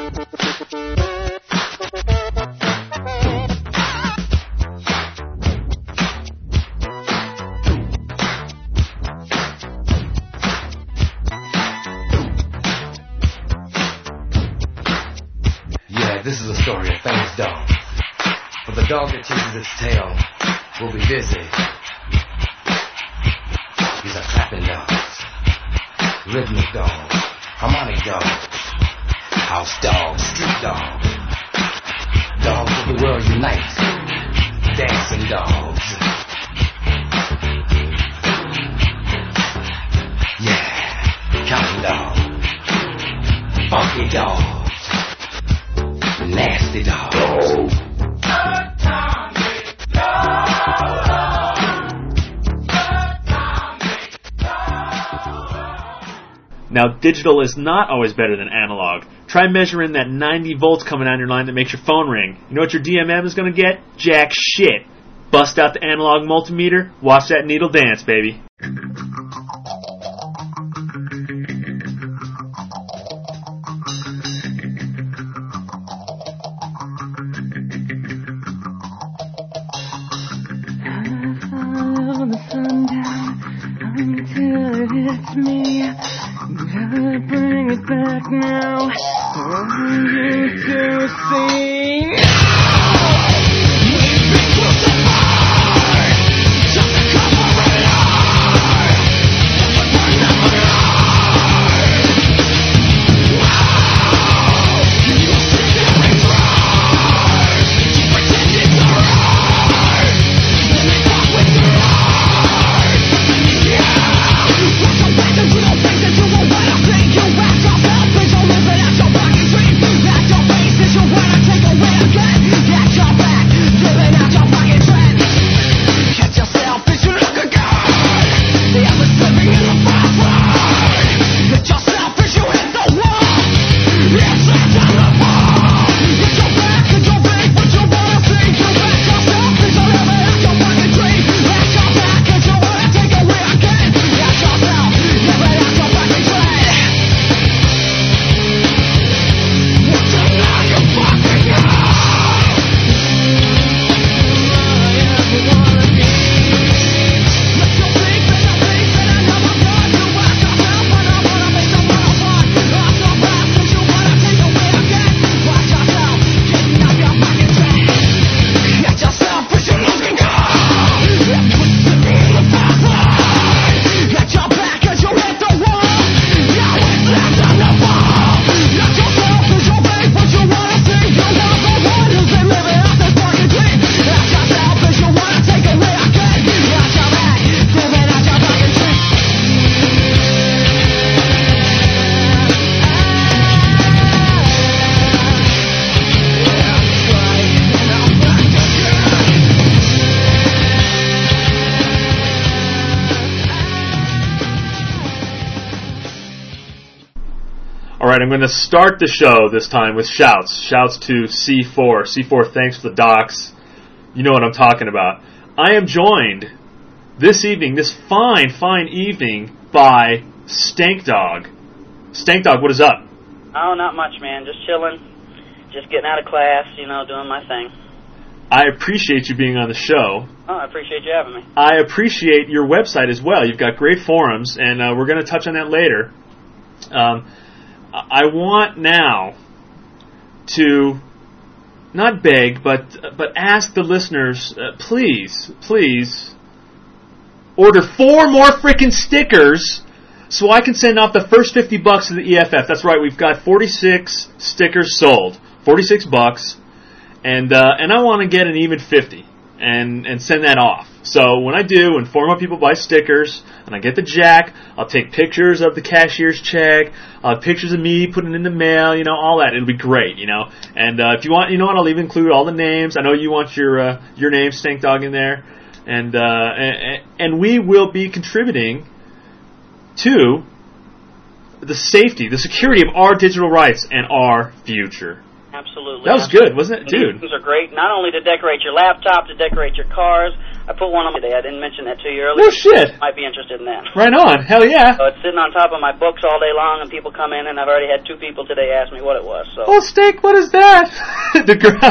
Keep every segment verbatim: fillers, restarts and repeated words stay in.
This is a story of famous dog. For the dog that chases its tail will be busy. These are clapping dogs, rhythmic dogs, harmonic dogs, house dogs, street dogs, dogs of the world unite, dancing dogs. Yeah, counting dogs, funky dogs. Nasty dogs. Now, digital is not always better than analog. Try measuring that ninety volts coming down your line that makes your phone ring. You know what your D M M is going to get? Jack shit. Bust out the analog multimeter, watch that needle dance, baby. It's me. Gotta bring it back now. I want you to see. We've been crucified just to cover it up. But we're never alive. Wow. You sit there and try to pretend it's alright. Let me talk with your eyes. Yeah. Alright, I'm going to start the show this time with shouts. Shouts to C four. C four, thanks for the docs. You know what I'm talking about. I am joined this evening, this fine, fine evening, by Stank Dog. Stank Dog, what is up? Oh, not much, man. Just chilling. Just getting out of class, you know, doing my thing. I appreciate you being on the show. Oh, I appreciate you having me. I appreciate your website as well. You've got great forums, and uh, we're going to touch on that later. Um, I want now to not beg, but but ask the listeners, uh, please, please, order four more frickin' stickers so I can send off the first fifty bucks to the E F F. That's right, we've got forty-six stickers sold, forty-six bucks, and uh, and I want to get an even fifty and and send that off. So when I do, and four more people buy stickers, and I get the jack, I'll take pictures of the cashier's check, uh, pictures of me putting it in the mail, you know, all that. It'll be great, you know. And uh, if you want, you know what, I'll even include all the names. I know you want your uh, your name, Stank Dog, in there. And, uh, and and we will be contributing to the safety, the security of our digital rights and our future. Absolutely. That was absolutely. good, wasn't it, dude? These things are great, not only to decorate your laptop, to decorate your cars. I put one on today. I didn't mention that to you earlier. No shit. You might be interested in that. Right on. Hell yeah. So it's sitting on top of my books all day long, and people come in, and I've already had two people today ask me what it was. So. Oh, Steak, what is that? the gr-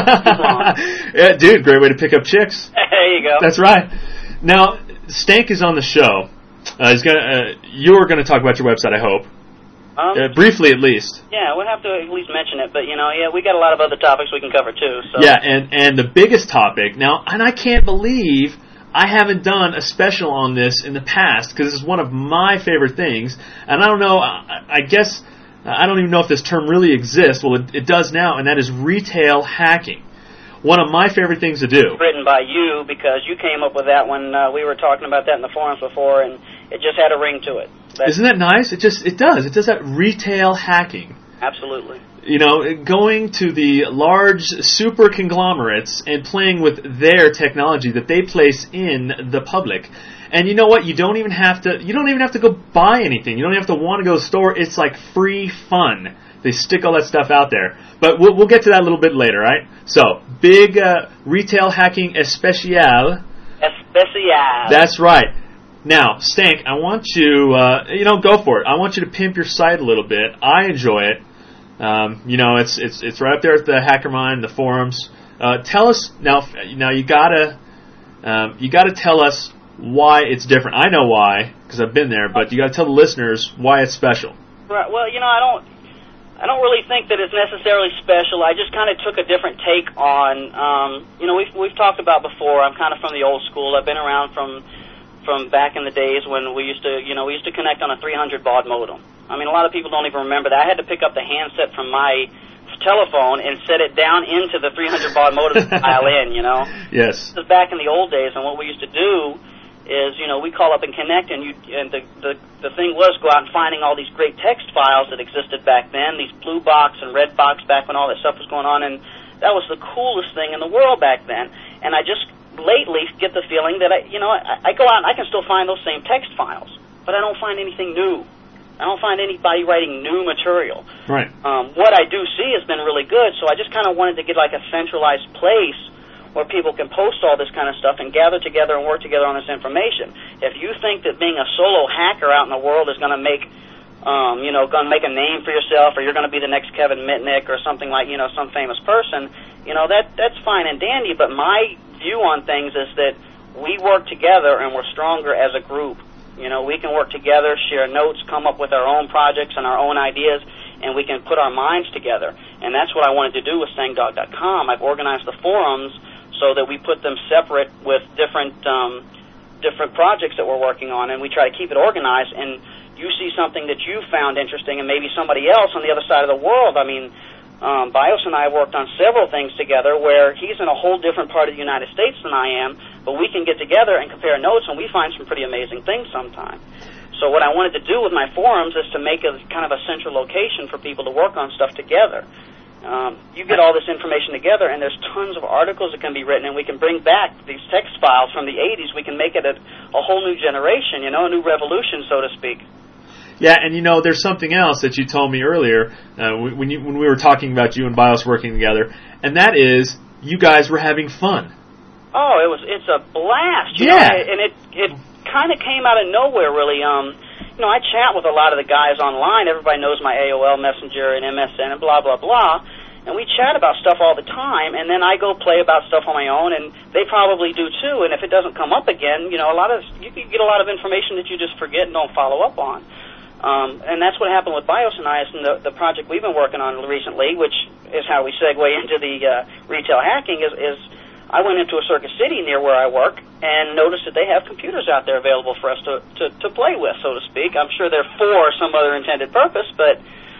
yeah, dude, great way to pick up chicks. There you go. That's right. Now, Stank is on the show. Uh, he's gonna. Uh, you're going to talk about your website, I hope. Um, Uh, briefly, at least. yeah, we'll have to at least mention it, but, you know, yeah, we got a lot of other topics we can cover, too. So. Yeah, and, and the biggest topic, now, and I can't believe I haven't done a special on this in the past, because this is one of my favorite things, and I don't know, I, I guess, I don't even know if this term really exists. Well, it, it does now, and that is retail hacking. One of my favorite things to do. Written by you, because you came up with that when uh, we were talking about that in the forums before, and it just had a ring to it. That's Isn't that nice? It just, it does. It does that retail hacking. Absolutely. You know, going to the large super conglomerates and playing with their technology that they place in the public. And you know what? You don't even have to. You don't even have to go buy anything. You don't even have to want to go to the store. It's like free fun. They stick all that stuff out there. But we'll, we'll get to that a little bit later, right? So, big uh, retail hacking especial. Especial. That's right. Now, Stank, I want you, uh, you know, go for it. I want you to pimp your site a little bit. I enjoy it. Um, you know, it's it's it's right up there at the HackerMind, the forums. Uh, tell us now. Now you gotta um, you gotta tell us why it's different. I know why because I've been there, but you gotta tell the listeners why it's special. Right. Well, you know, I don't. I don't really think that it's necessarily special. I just kind of took a different take on. Um, you know, we've we've talked about before. I'm kind of from the old school. I've been around from. from back in the days when we used to, you know, we used to connect on a three hundred baud modem. I mean, a lot of people don't even remember that. I had to pick up the handset from my telephone and set it down into the three hundred baud modem to dial in, you know. Yes. This was back in the old days, and what we used to do is, you know, we call up and connect, and you, and the, the, the thing was go out and finding all these great text files that existed back then, these blue box and red box back when all that stuff was going on, and that was the coolest thing in the world back then. And I just lately get the feeling that I, you know, I, I go out and I can still find those same text files, but I don't find anything new. I don't find anybody writing new material. Right. Um, what I do see has been really good, so I just kind of wanted to get like a centralized place where people can post all this kind of stuff and gather together and work together on this information. If you think that being a solo hacker out in the world is going to make, um, you know, going to make a name for yourself, or you're going to be the next Kevin Mitnick or something like, you know, some famous person, you know, that that's fine and dandy, but my view on things is that we work together and we're stronger as a group. You know, we can work together, share notes, come up with our own projects and our own ideas, and we can put our minds together. And that's what I wanted to do with Sangdog dot com. I've organized the forums so that we put them separate with different um, different projects that we're working on, and we try to keep it organized. And you see something that you found interesting, and maybe somebody else on the other side of the world. I mean, Um, Bios and I worked on several things together where he's in a whole different part of the United States than I am, but we can get together and compare notes, and we find some pretty amazing things sometimes. So what I wanted to do with my forums is to make a kind of a central location for people to work on stuff together. Um, you get all this information together, and there's tons of articles that can be written, and we can bring back these text files from the eighties. We can make it a, a whole new generation, you know, a new revolution, so to speak. Yeah, and you know, there's something else that you told me earlier uh, when you when we were talking about you and Bios working together, and that is you guys were having fun. Oh, it was it's a blast, you yeah. know, and it it kind of came out of nowhere, really. Um, you know, I chat with a lot of the guys online. Everybody knows my A O L Messenger and M S N and blah blah blah, and we chat about stuff all the time. And then I go play about stuff on my own, and they probably do too. And if it doesn't come up again, you know, a lot of you can get a lot of information that you just forget and don't follow up on. Um, and that's what happened with Bios and I, and the, the project we've been working on recently, which is how we segue into the uh, retail hacking, is, is I went into a Circuit City near where I work and noticed that they have computers out there available for us to, to, to play with, so to speak. I'm sure they're for some other intended purpose, but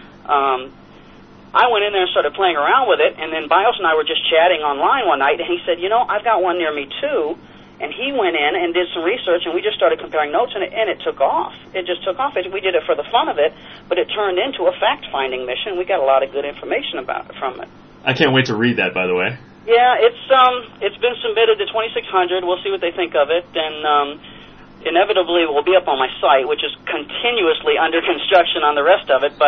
um, I went in there and started playing around with it, and then Bios and I were just chatting online one night, and he said, you know, I've got one near me too. And he went in and did some research, and we just started comparing notes, and it, and it took off. It just took off. It, we did it for the fun of it, but it turned into a fact-finding mission. We got a lot of good information about it from it. I can't wait to read that, by the way. Yeah, it's um, it's been submitted to twenty-six hundred. We'll see what they think of it, and um, inevitably it will be up on my site, which is continuously under construction on the rest of it, but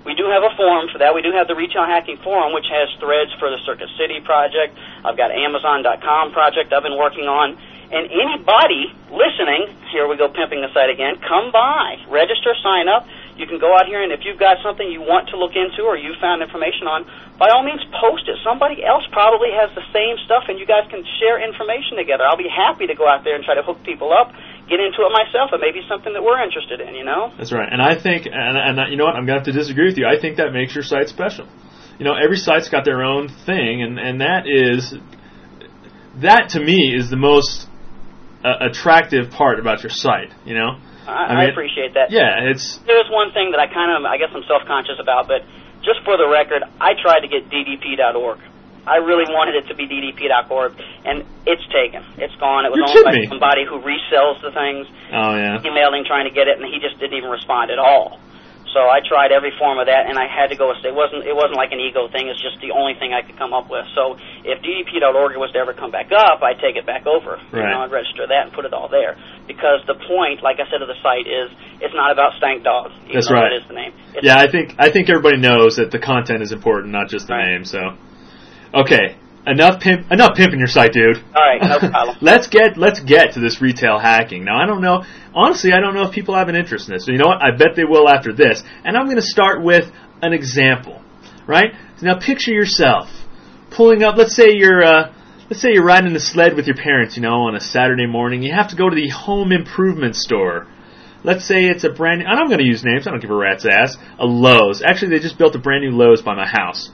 we do have a forum for that. We do have the Retail Hacking Forum, which has threads for the Circuit City project. I've got Amazon dot com project I've been working on. And anybody listening, here we go pimping the site again, come by, register, sign up. You can go out here, and if you've got something you want to look into or you found information on, by all means, post it. Somebody else probably has the same stuff, and you guys can share information together. I'll be happy to go out there and try to hook people up, get into it myself. It may be something that we're interested in, you know? That's right. And I think, and, and you know what, I'm going to have to disagree with you. I think that makes your site special. You know, every site's got their own thing, and, and that is, that to me is the most uh, attractive part about your site, you know? I, I, mean, I appreciate that. Yeah, it's... There's one thing that I kind of, I guess I'm self-conscious about, but just for the record, I tried to get D D P dot org. I really wanted it to be D D P dot org, and it's taken. It's gone. It was You're owned by kidding me. somebody who resells the things. Oh, yeah. Emailing, trying to get it, and he just didn't even respond at all. So I tried every form of that, and I had to go. It wasn't. It wasn't like an ego thing. It's just the only thing I could come up with. So if D D P dot org was to ever come back up, I'd take it back over. Right. You know, I'd register that and put it all there. Because the point, like I said, of the site is it's not about Stank Dog. Even That's though right. That is the name. It's Yeah, I think I think everybody knows that the content is important, not just the Right. name. So, okay, enough pimp, enough pimping your site, dude. All right, no problem. let's get let's get to this retail hacking. Now, I don't know. Honestly, I don't know if people have an interest in this. So you know what? I bet they will after this. And I'm going to start with an example, right? Now, picture yourself pulling up. Let's say you're uh, let's say you're riding the sled with your parents. You know, on a Saturday morning, you have to go to the home improvement store. Let's say it's a brand new, and I'm going to use names, I don't give a rat's ass, a Lowe's. Actually, they just built a brand new Lowe's by my house.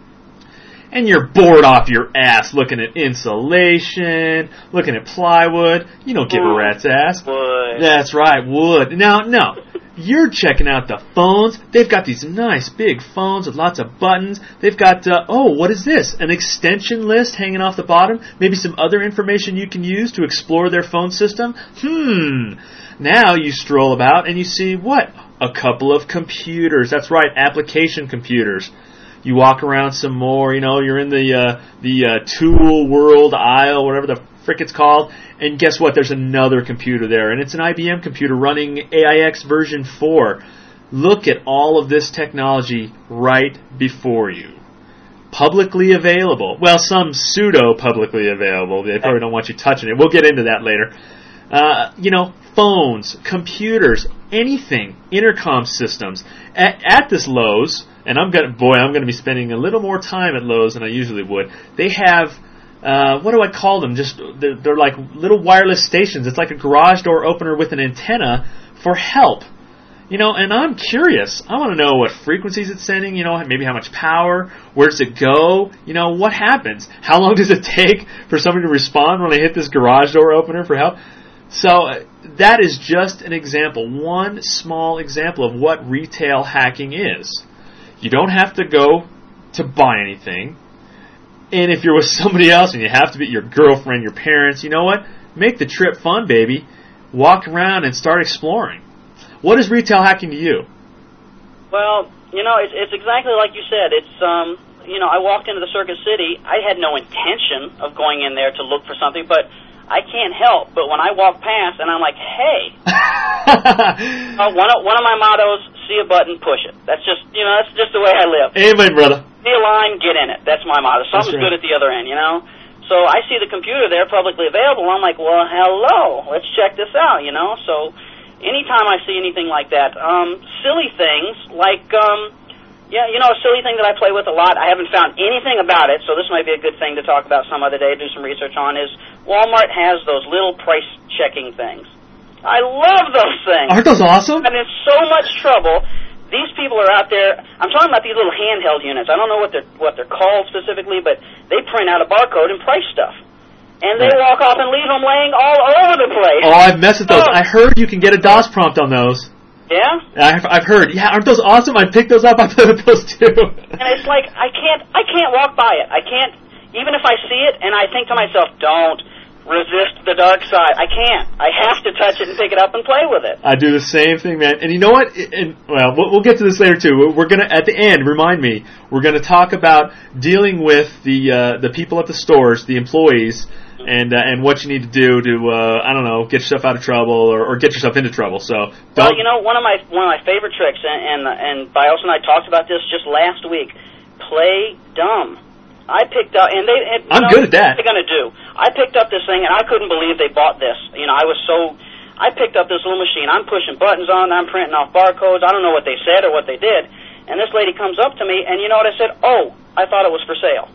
And you're bored off your ass looking at insulation, looking at plywood. You don't give a rat's ass. Wood. That's right, wood. Now, no. You're checking out the phones. They've got these nice big phones with lots of buttons. They've got, uh, oh, what is this? An extension list hanging off the bottom? Maybe some other information you can use to explore their phone system? Hmm. Now you stroll about and you see what? A couple of computers. That's right, application computers. You walk around some more, you know, you're in the uh, the uh, tool world aisle, whatever the frick it's called, and guess what? There's another computer there, and it's an I B M computer running A I X version four. Look at all of this technology right before you. Publicly available. Well, some pseudo-publicly available. They probably don't want you touching it. We'll get into that later. Uh, you know, phones, computers, anything, intercom systems. At, at this Lowe's, and I'm gonna, boy, I'm gonna be spending a little more time at Lowe's than I usually would. They have, uh, what do I call them? Just they're, they're like little wireless stations. It's like a garage door opener with an antenna for help. You know, and I'm curious. I want to know what frequencies it's sending. You know, maybe how much power. Where does it go? You know, what happens? How long does it take for somebody to respond when they hit this garage door opener for help? So uh, that is just an example, one small example of what retail hacking is. You don't have to go to buy anything. And if you're with somebody else and you have to be your girlfriend, your parents, you know what? Make the trip fun, baby. Walk around and start exploring. What is retail hacking to you? Well, you know, it's, it's exactly like you said. It's, um, you know, I walked into the Circuit City. I had no intention of going in there to look for something, but I can't help, but when I walk past and I'm like, hey, uh, one of one of my mottos: see a button, push it. That's just you know that's just the way I live. Amen, brother. See a line, get in it. That's my motto. Something's right. good at the other end, you know. So I see the computer there publicly available. I'm like, well, hello, let's check this out, you know. So anytime I see anything like that, um, silly things like. Um, Yeah, you know, a silly thing that I play with a lot, I haven't found anything about it, so this might be a good thing to talk about some other day, do some research on, is Walmart has those little price-checking things. I love those things. Aren't those awesome? I'm in so much trouble. These people are out there, I'm talking about these little handheld units. I don't know what they're, what they're called specifically, but they print out a barcode and price stuff. And they walk off and leave them laying all over the place. Oh, I've messed with those. Oh. I heard you can get a DOS prompt on those. Yeah? I've, I've heard. Yeah, aren't those awesome? I picked those up. I played with those too. And it's like, I can't, I can't walk by it. I can't, even if I see it and I think to myself, don't, resist the dark side. I can't. I have to touch it and pick it up and play with it. I do the same thing, man. And you know what? And, well, we'll get to this later too. We're gonna at the end. Remind me. We're gonna talk about dealing with the uh, the people at the stores, the employees, and uh, and what you need to do to uh, I don't know, get yourself out of trouble or, or get yourself into trouble. So, don't well, you know, one of my one of my favorite tricks, and and, and Bios and I talked about this just last week. Play dumb. I picked up, and they. And, I'm know, good at that. What are they going to do? I picked up this thing, and I couldn't believe they bought this. You know, I was so. I picked up this little machine. I'm pushing buttons on. I'm printing off barcodes. I don't know what they said or what they did. And this lady comes up to me, and you know what I said? Oh, I thought it was for sale.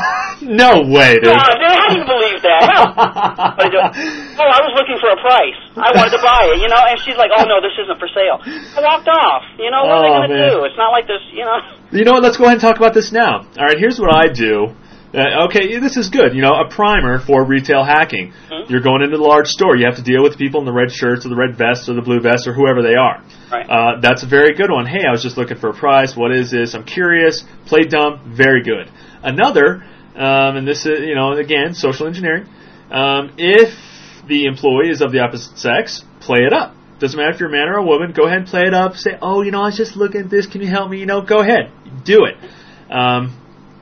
No way, dude. Oh, dude, how do you believe that? What do you do? Oh, I was looking for a price. I wanted to buy it, you know. And she's like, "Oh no, this isn't for sale." I walked off. You know, what oh, are they going to man. do? It's not like this, you know. You know what? Let's go ahead and talk about this now. All right, here's what I do. Uh, okay, this is good. You know, a primer for retail hacking. Mm-hmm. You're going into the large store. You have to deal with people in the red shirts or the red vests or the blue vests or whoever they are. Right. Uh, that's a very good one. Hey, I was just looking for a price. What is this? I'm curious. Play dumb. Very good. Another, um, and this is, you know, again, social engineering. Um, if the employee is of the opposite sex, play it up. Doesn't matter if you're a man or a woman. Go ahead and play it up. Say, oh, you know, I was just looking at this. Can you help me? You know, go ahead. Do it. Um,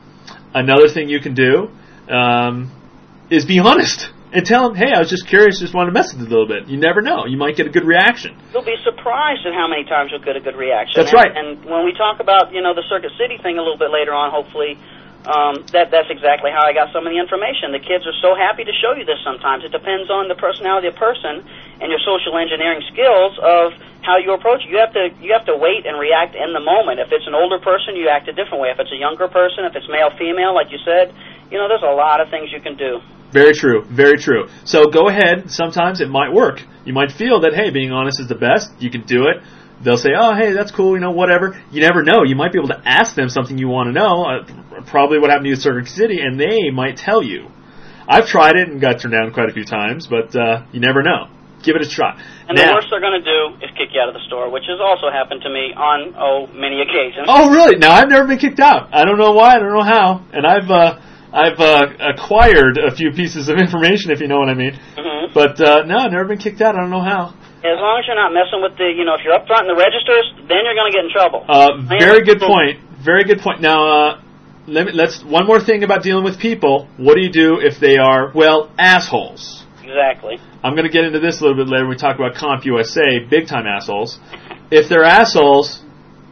another thing you can do um, is be honest and tell them, hey, I was just curious, just wanted to mess with it a little bit. You never know. You might get a good reaction. You'll be surprised at how many times you'll get a good reaction. That's and, right. And when we talk about, you know, the Circuit City thing a little bit later on, hopefully, um, that that's exactly how I got some of the information. The kids are so happy to show you this sometimes. It depends on the personality of the person and your social engineering skills of how you approach it. You have to you have to wait and react in the moment. If it's an older person, you act a different way. If it's a younger person, if it's male, female, like you said, you know, there's a lot of things you can do. Very true. Very true. So go ahead. Sometimes it might work. You might feel that, hey, being honest is the best. You can do it. They'll say, oh, hey, that's cool, you know, whatever. You never know. You might be able to ask them something you want to know, uh, probably what happened to you at Circuit City, and they might tell you. I've tried it and got turned down quite a few times, but uh, you never know. Give it a try. And now, the worst they're going to do is kick you out of the store, which has also happened to me on, oh, many occasions. Oh, really? Now, I've never been kicked out. I don't know why. I don't know how. And I've uh, I've uh, acquired a few pieces of information, if you know what I mean. Mm-hmm. But, uh, no, I've never been kicked out. I don't know how. As long as you're not messing with the, you know, if you're up front in the registers, then you're going to get in trouble. Uh, very good point. Very good point. Now, uh, let me, let's one more thing about dealing with people. What do you do if they are, well, assholes? Exactly. I'm going to get into this a little bit later when we talk about CompUSA, big-time assholes. If they're assholes,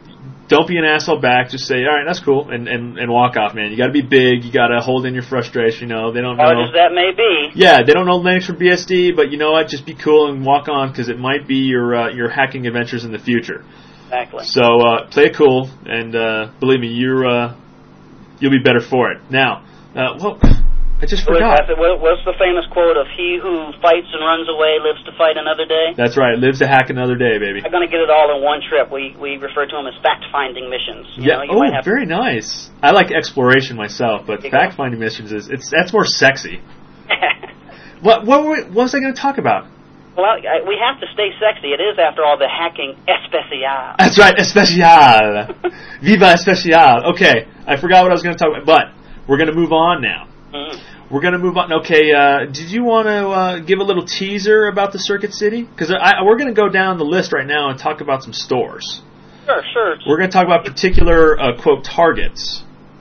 don't be an asshole back. Just say, all right, that's cool, and, and, and walk off, man. You got to be big. You got to hold in your frustration. You know, they don't know. Hard as that may be. Yeah, they don't know Linux from B S D, but you know what? Just be cool and walk on because it might be your uh, your hacking adventures in the future. Exactly. So uh, play it cool, and uh, believe me, you're uh, you'll be better for it. Now, uh, well, I just forgot. What's the famous quote of "He who fights and runs away lives to fight another day"? That's right. Lives to hack another day, baby. I'm going to get it all in one trip. We we refer to them as fact-finding missions. You yeah. know, you oh, might have very nice. I like exploration myself, but fact-finding missions is it's that's more sexy. what what, were we, what was I going to talk about? Well, I, we have to stay sexy. It is, after all, the hacking especial. That's right, especial. Viva especial. Okay, I forgot what I was going to talk about, but we're going to move on now. Mm-hmm. We're going to move on. Okay, uh, did you want to uh, give a little teaser about the Circuit City? Because we're going to go down the list right now and talk about some stores. Sure, sure. We're going to talk about particular, uh, quote, targets.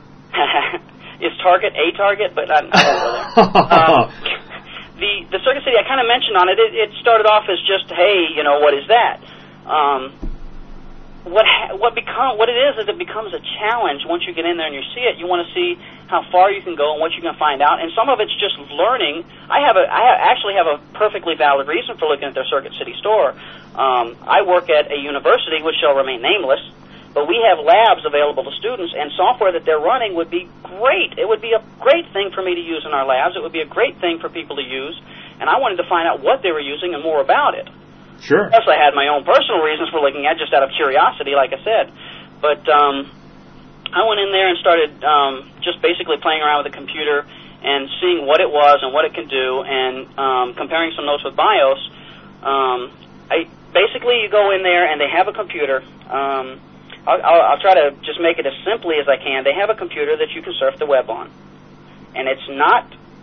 Is Target a target? But I, I don't know there. um, The the Circuit City, I kind of mentioned on it, it, it started off as just, hey, you know, what is that? Um, what ha- what become what it is is it becomes a challenge once you get in there and you see it. You want to see how far you can go and what you can find out, and some of it's just learning. I have a I have, actually have a perfectly valid reason for looking at their Circuit City store. Um, I work at a university which shall remain nameless. But we have labs available to students, and software that they're running would be great. It would be a great thing for me to use in our labs. It would be a great thing for people to use, and I wanted to find out what they were using and more about it. Sure. Plus, I had my own personal reasons for looking at it, just out of curiosity, like I said. But um, I went in there and started um, just basically playing around with the computer and seeing what it was and what it can do, and um, comparing some notes with BIOS. Um, I basically, you go in there, and they have a computer. Um, I'll, I'll, I'll try to just make it as simply as I can. They have a computer that you can surf the web on. And it's not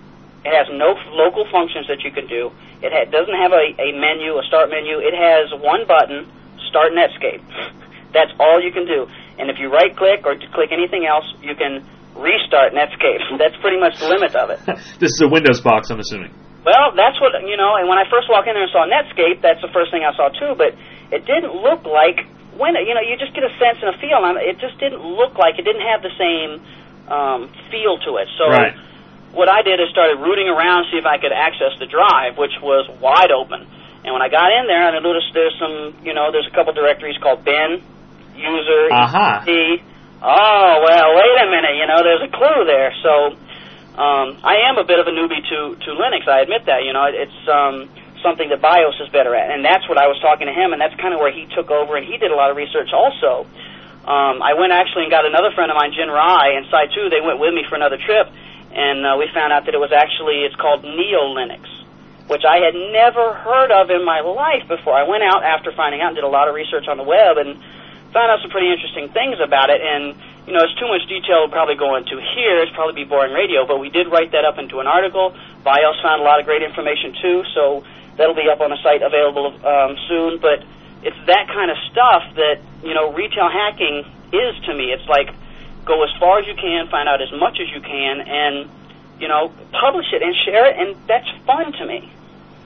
It has no f- local functions that you can do. It ha- doesn't have a, a menu, a start menu. It has one button, Start Netscape. That's all you can do. And if you right-click or click anything else, you can restart Netscape. That's pretty much the limit of it. This is a Windows box, I'm assuming. Well, that's what, you know, and when I first walked in there and saw Netscape, that's the first thing I saw too, but it didn't look like, when you know, you just get a sense and a feel, and it just didn't look like, it didn't have the same um, feel to it. So right. What I did is started rooting around to see if I could access the drive, which was wide open. And when I got in there, I noticed there's some, you know, there's a couple directories called bin, user, Aha. E C. Oh, well, wait a minute, you know, there's a clue there. So um, I am a bit of a newbie to, to Linux, I admit that. You know, it's um, something that BIOS is better at. And that's what I was talking to him, and that's kind of where he took over, and he did a lot of research also. Um, I went actually and got another friend of mine, Jin Rai, and Sai Tu. They went with me for another trip. And uh, we found out that it was actually, it's called Neo-Linux, which I had never heard of in my life before. I went out after finding out and did a lot of research on the web and found out some pretty interesting things about it. And, you know, it's too much detail to probably go into here. It's probably be boring radio, but we did write that up into an article. BIOS found a lot of great information, too, so that'll be up on the site available um, soon. But it's that kind of stuff that, you know, retail hacking is to me. It's like, go as far as you can, find out as much as you can, and, you know, publish it and share it, and that's fun to me.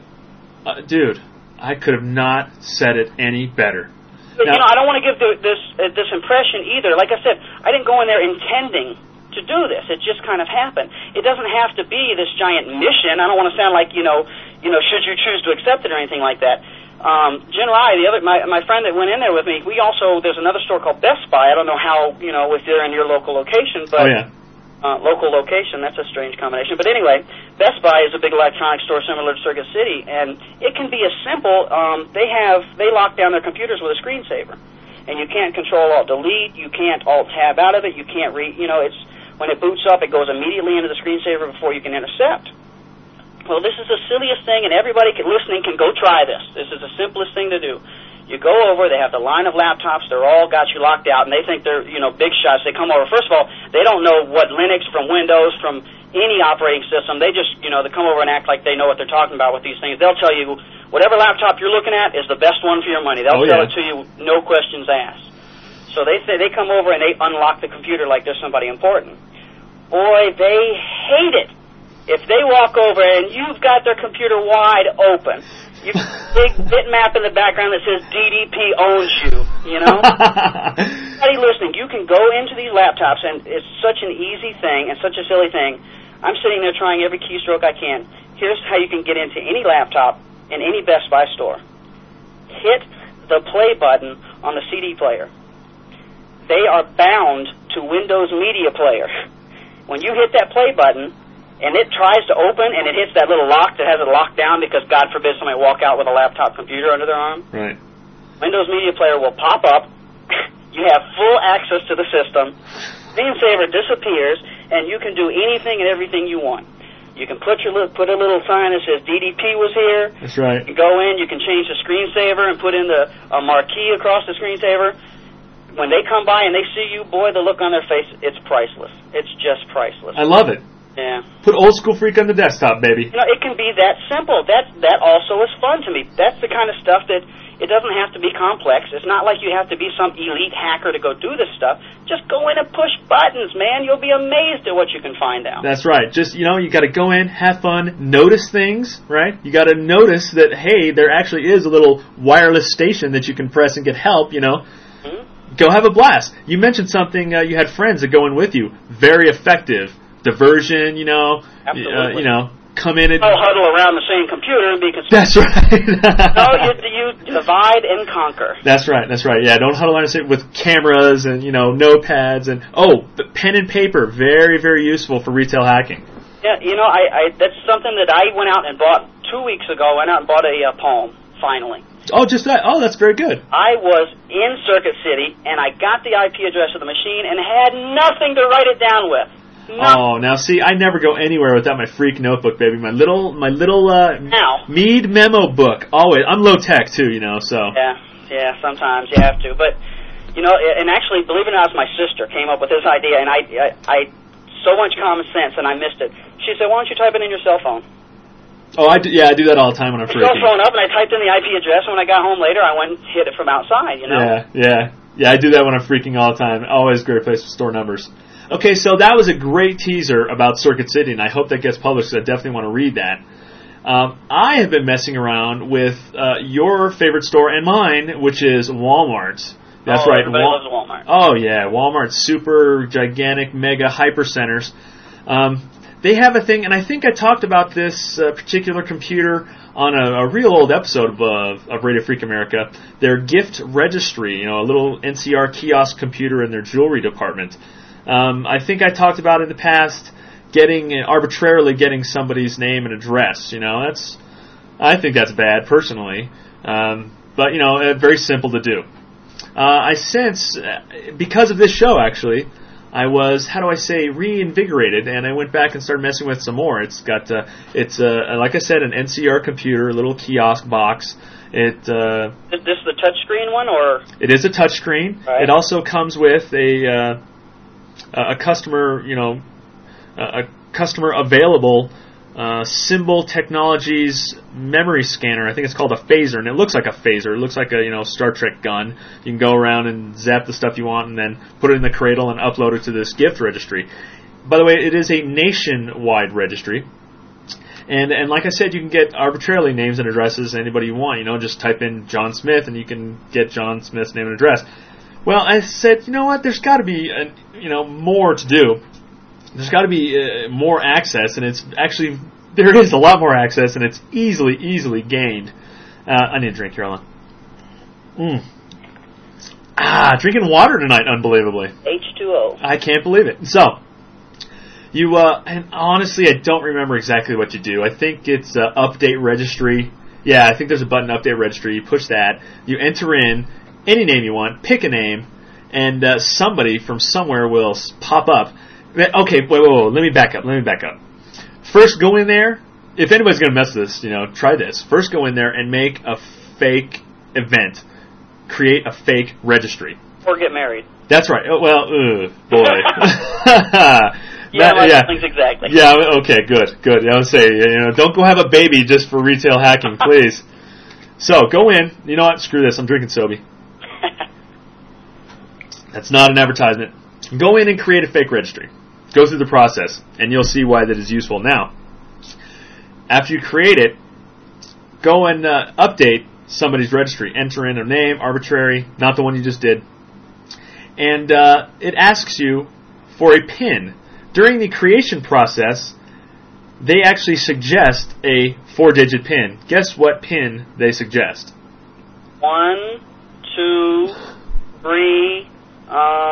Uh, dude, I could have not said it any better. But, now, you know, I don't want to give the, this uh, this impression either. Like I said, I didn't go in there intending to do this. It just kind of happened. It doesn't have to be this giant mission. I don't want to sound like, you know, you know, should you choose to accept it or anything like that. Um, Jin Rai, the other, my, my friend that went in there with me, we also, there's another store called Best Buy. I don't know how, you know, if they're in your local location, but, oh, yeah. uh, local location, that's a strange combination. But anyway, Best Buy is a big electronics store similar to Circuit City, and it can be as simple, um, they have, they lock down their computers with a screensaver. And you can't control alt delete, you can't alt tab out of it, you can't re, you know, it's, when it boots up, it goes immediately into the screensaver before you can intercept. Well, this is the silliest thing, and everybody can, listening can go try this. This is the simplest thing to do. You go over, they have the line of laptops, they're all got you locked out, and they think they're, you know, big shots. They come over. First of all, they don't know what Linux from Windows, from any operating system. They just, you know, they come over and act like they know what they're talking about with these things. They'll tell you whatever laptop you're looking at is the best one for your money. They'll oh, sell yeah. it to you, no questions asked. So they say they come over and they unlock the computer like there's somebody important. Boy, they hate it. If they walk over and you've got their computer wide open, you've got a big bitmap in the background that says D D P owns you, you know? Anybody listening, you can go into these laptops, and it's such an easy thing and such a silly thing. I'm sitting there trying every keystroke I can. Here's how you can get into any laptop in any Best Buy store. Hit the play button on the C D player. They are bound to Windows Media Player. When you hit that play button, and it tries to open, and it hits that little lock that has it locked down because, God forbid, somebody walk out with a laptop computer under their arm. Right. Windows Media Player will pop up. You have full access to the system. Screensaver disappears, and you can do anything and everything you want. You can put your li- put a little sign that says D D P was here. That's right. You go in, you can change the screensaver and put in the a marquee across the screensaver. When they come by and they see you, boy, the look on their face, it's priceless. It's just priceless. I love it. Yeah. Put Old School Freak on the desktop, baby. You know, it can be that simple. That that also is fun to me. That's the kind of stuff that it doesn't have to be complex. It's not like you have to be some elite hacker to go do this stuff. Just go in and push buttons, man. You'll be amazed at what you can find out. That's right. Just, you know, you got to go in, have fun, notice things, right? You got to notice that, hey, there actually is a little wireless station that you can press and get help, you know. Mm-hmm. Go have a blast. You mentioned something, uh, you had friends that go in with you. Very effective. Diversion, you know, uh, you know, come in and all huddle around the same computer and be concerned. That's right. No, you, you divide and conquer. That's right. That's right. Yeah, don't huddle around the same with cameras and, you know, notepads and oh, but pen and paper, very very useful for retail hacking. Yeah, you know, I, I that's something that I went out and bought two weeks ago. Went out and bought a uh, Palm. Finally. Oh, just that. Oh, that's very good. I was in Circuit City and I got the I P address of the machine and had nothing to write it down with. No. Oh, now see, I never go anywhere without my Freak notebook, baby. My little, my little uh, now. Mead memo book. Always, I'm low tech too, you know. So yeah, yeah. Sometimes you have to, but you know, and actually, believe it or not, my sister came up with this idea, and I, I, I so much common sense, and I missed it. She said, why don't you type it in your cell phone? Oh, I do, yeah, I do that all the time when I'm Cell freaking. phone up, and I typed in the I P address, and when I got home later, I went and hit it from outside, you know? Yeah, yeah. Yeah, I do that when I'm freaking all the time. Always a great place to store numbers. Okay, so that was a great teaser about Circuit City, and I hope that gets published, because I definitely want to read that. Um, I have been messing around with uh, your favorite store and mine, which is Walmart. That's oh, right. Everybody Wal- loves Walmart. Oh, yeah. Walmart's super gigantic, mega hyper centers. Um, they have a thing, and I think I talked about this uh, particular computer on a, a real old episode of, uh, of Radio Freak America. Their gift registry, you know, a little N C R kiosk computer in their jewelry department. Um, I think I talked about in the past getting arbitrarily getting somebody's name and address. You know, that's I think that's bad personally, um, but you know, uh, very simple to do. Uh, I sense uh, because of this show actually, I was how do I say reinvigorated, and I went back and started messing with some more. It's got uh, it's uh, like I said, an N C R computer, a little kiosk box. It uh, Is this the touchscreen one, or? it is a touchscreen. Right. It also comes with a uh, a customer, you know. a customer available uh, Symbol Technologies memory scanner. I think it's called a phaser, and it looks like a phaser. It looks like a you know Star Trek gun. You can go around and zap the stuff you want, and then put it in the cradle and upload it to this gift registry. By the way, it is a nationwide registry, and and like I said, you can get arbitrarily names and addresses anybody you want. You know, just type in John Smith, and you can get John Smith's name and address. Well, I said, you know what? There's got to be a, you know more to do. There's got to be uh, more access, and it's actually, there is a lot more access, and it's easily, easily gained. Uh, I need a drink here, Ellen. Mm. Ah, drinking water tonight, unbelievably. H two O. I can't believe it. So, you, uh, and honestly, I don't remember exactly what you do. I think it's uh, update registry. Yeah, I think there's a button, update registry. You push that. You enter in any name you want, pick a name, and uh, somebody from somewhere will pop up. Okay, wait, wait, wait, let me back up, let me back up. First, go in there. If anybody's going to mess with this, you know, try this. First, go in there and make a fake event. Create a fake registry. Or get married. That's right. Oh, well, ugh, boy. Yeah, That- my yeah. feelings exactly. Yeah, okay, good, good. I would say, you know, don't go have a baby just for retail hacking, please. So, go in. You know what? Screw this. I'm drinking Sobe. That's not an advertisement. Go in and create a fake registry. Go through the process, and you'll see why that is useful. Now, after you create it, go and uh, update somebody's registry. Enter in a name, arbitrary, not the one you just did. And uh, it asks you for a PIN. During the creation process, they actually suggest a four-digit PIN. Guess what PIN they suggest? One, two, three, um,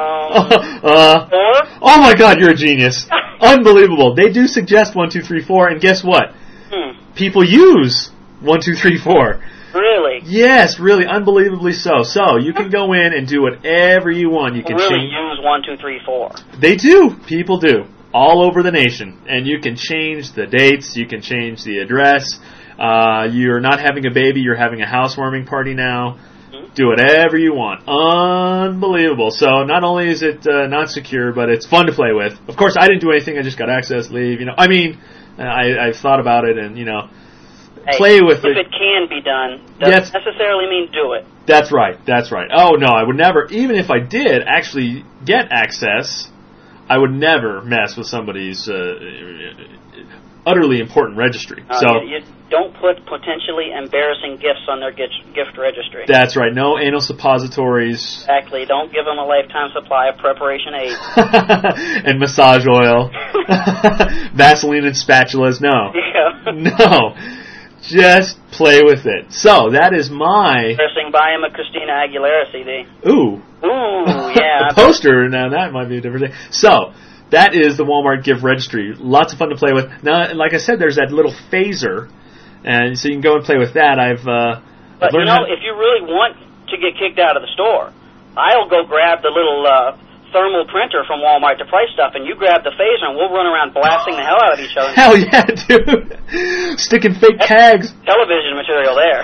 uh, four. Oh my God, you're a genius. Unbelievable. They do suggest one, two, three, four, and guess what? Hmm. People use one, two, three, four. Really? Yes, really, unbelievably so. So, you can go in and do whatever you want. You can really change. use one, two, three, four. They do. People do. All over the nation. And you can change the dates. You can change the address. Uh, you're not having a baby. You're having a housewarming party now. Mm-hmm. Do whatever you want. Unbelievable. So not only is it uh, not secure, but it's fun to play with. Of course, I didn't do anything. I just got access, leave. You know, I mean, I, I've thought about it and, you know, Hey, play with if it. it can be done, doesn't Yes. necessarily mean do it. That's right. That's right. Oh, no, I would never, even if I did actually get access, I would never mess with somebody's uh, utterly important registry. Uh, so you, you don't put potentially embarrassing gifts on their gift, gift registry. that's right. No anal suppositories Exactly. Don't give them a lifetime supply of Preparation eight. and massage oil, Vaseline and spatulas. No, Yeah. no. Just play with it. So that is my Embarrassing. Buy him a Christina Aguilera C D. ooh. Ooh, yeah. a poster. Now that might be a different thing. So that is the Walmart gift registry. Lots of fun to play with. Now, like I said, there's that little phaser, and so you can go and play with that. I've, uh, I've But you learned know, how- if you really want to get kicked out of the store, I'll go grab the little uh, thermal printer from Walmart to price stuff, and you grab the phaser, and we'll run around blasting the hell out of each other. Hell yeah, dude! Sticking fake tags. Television material there.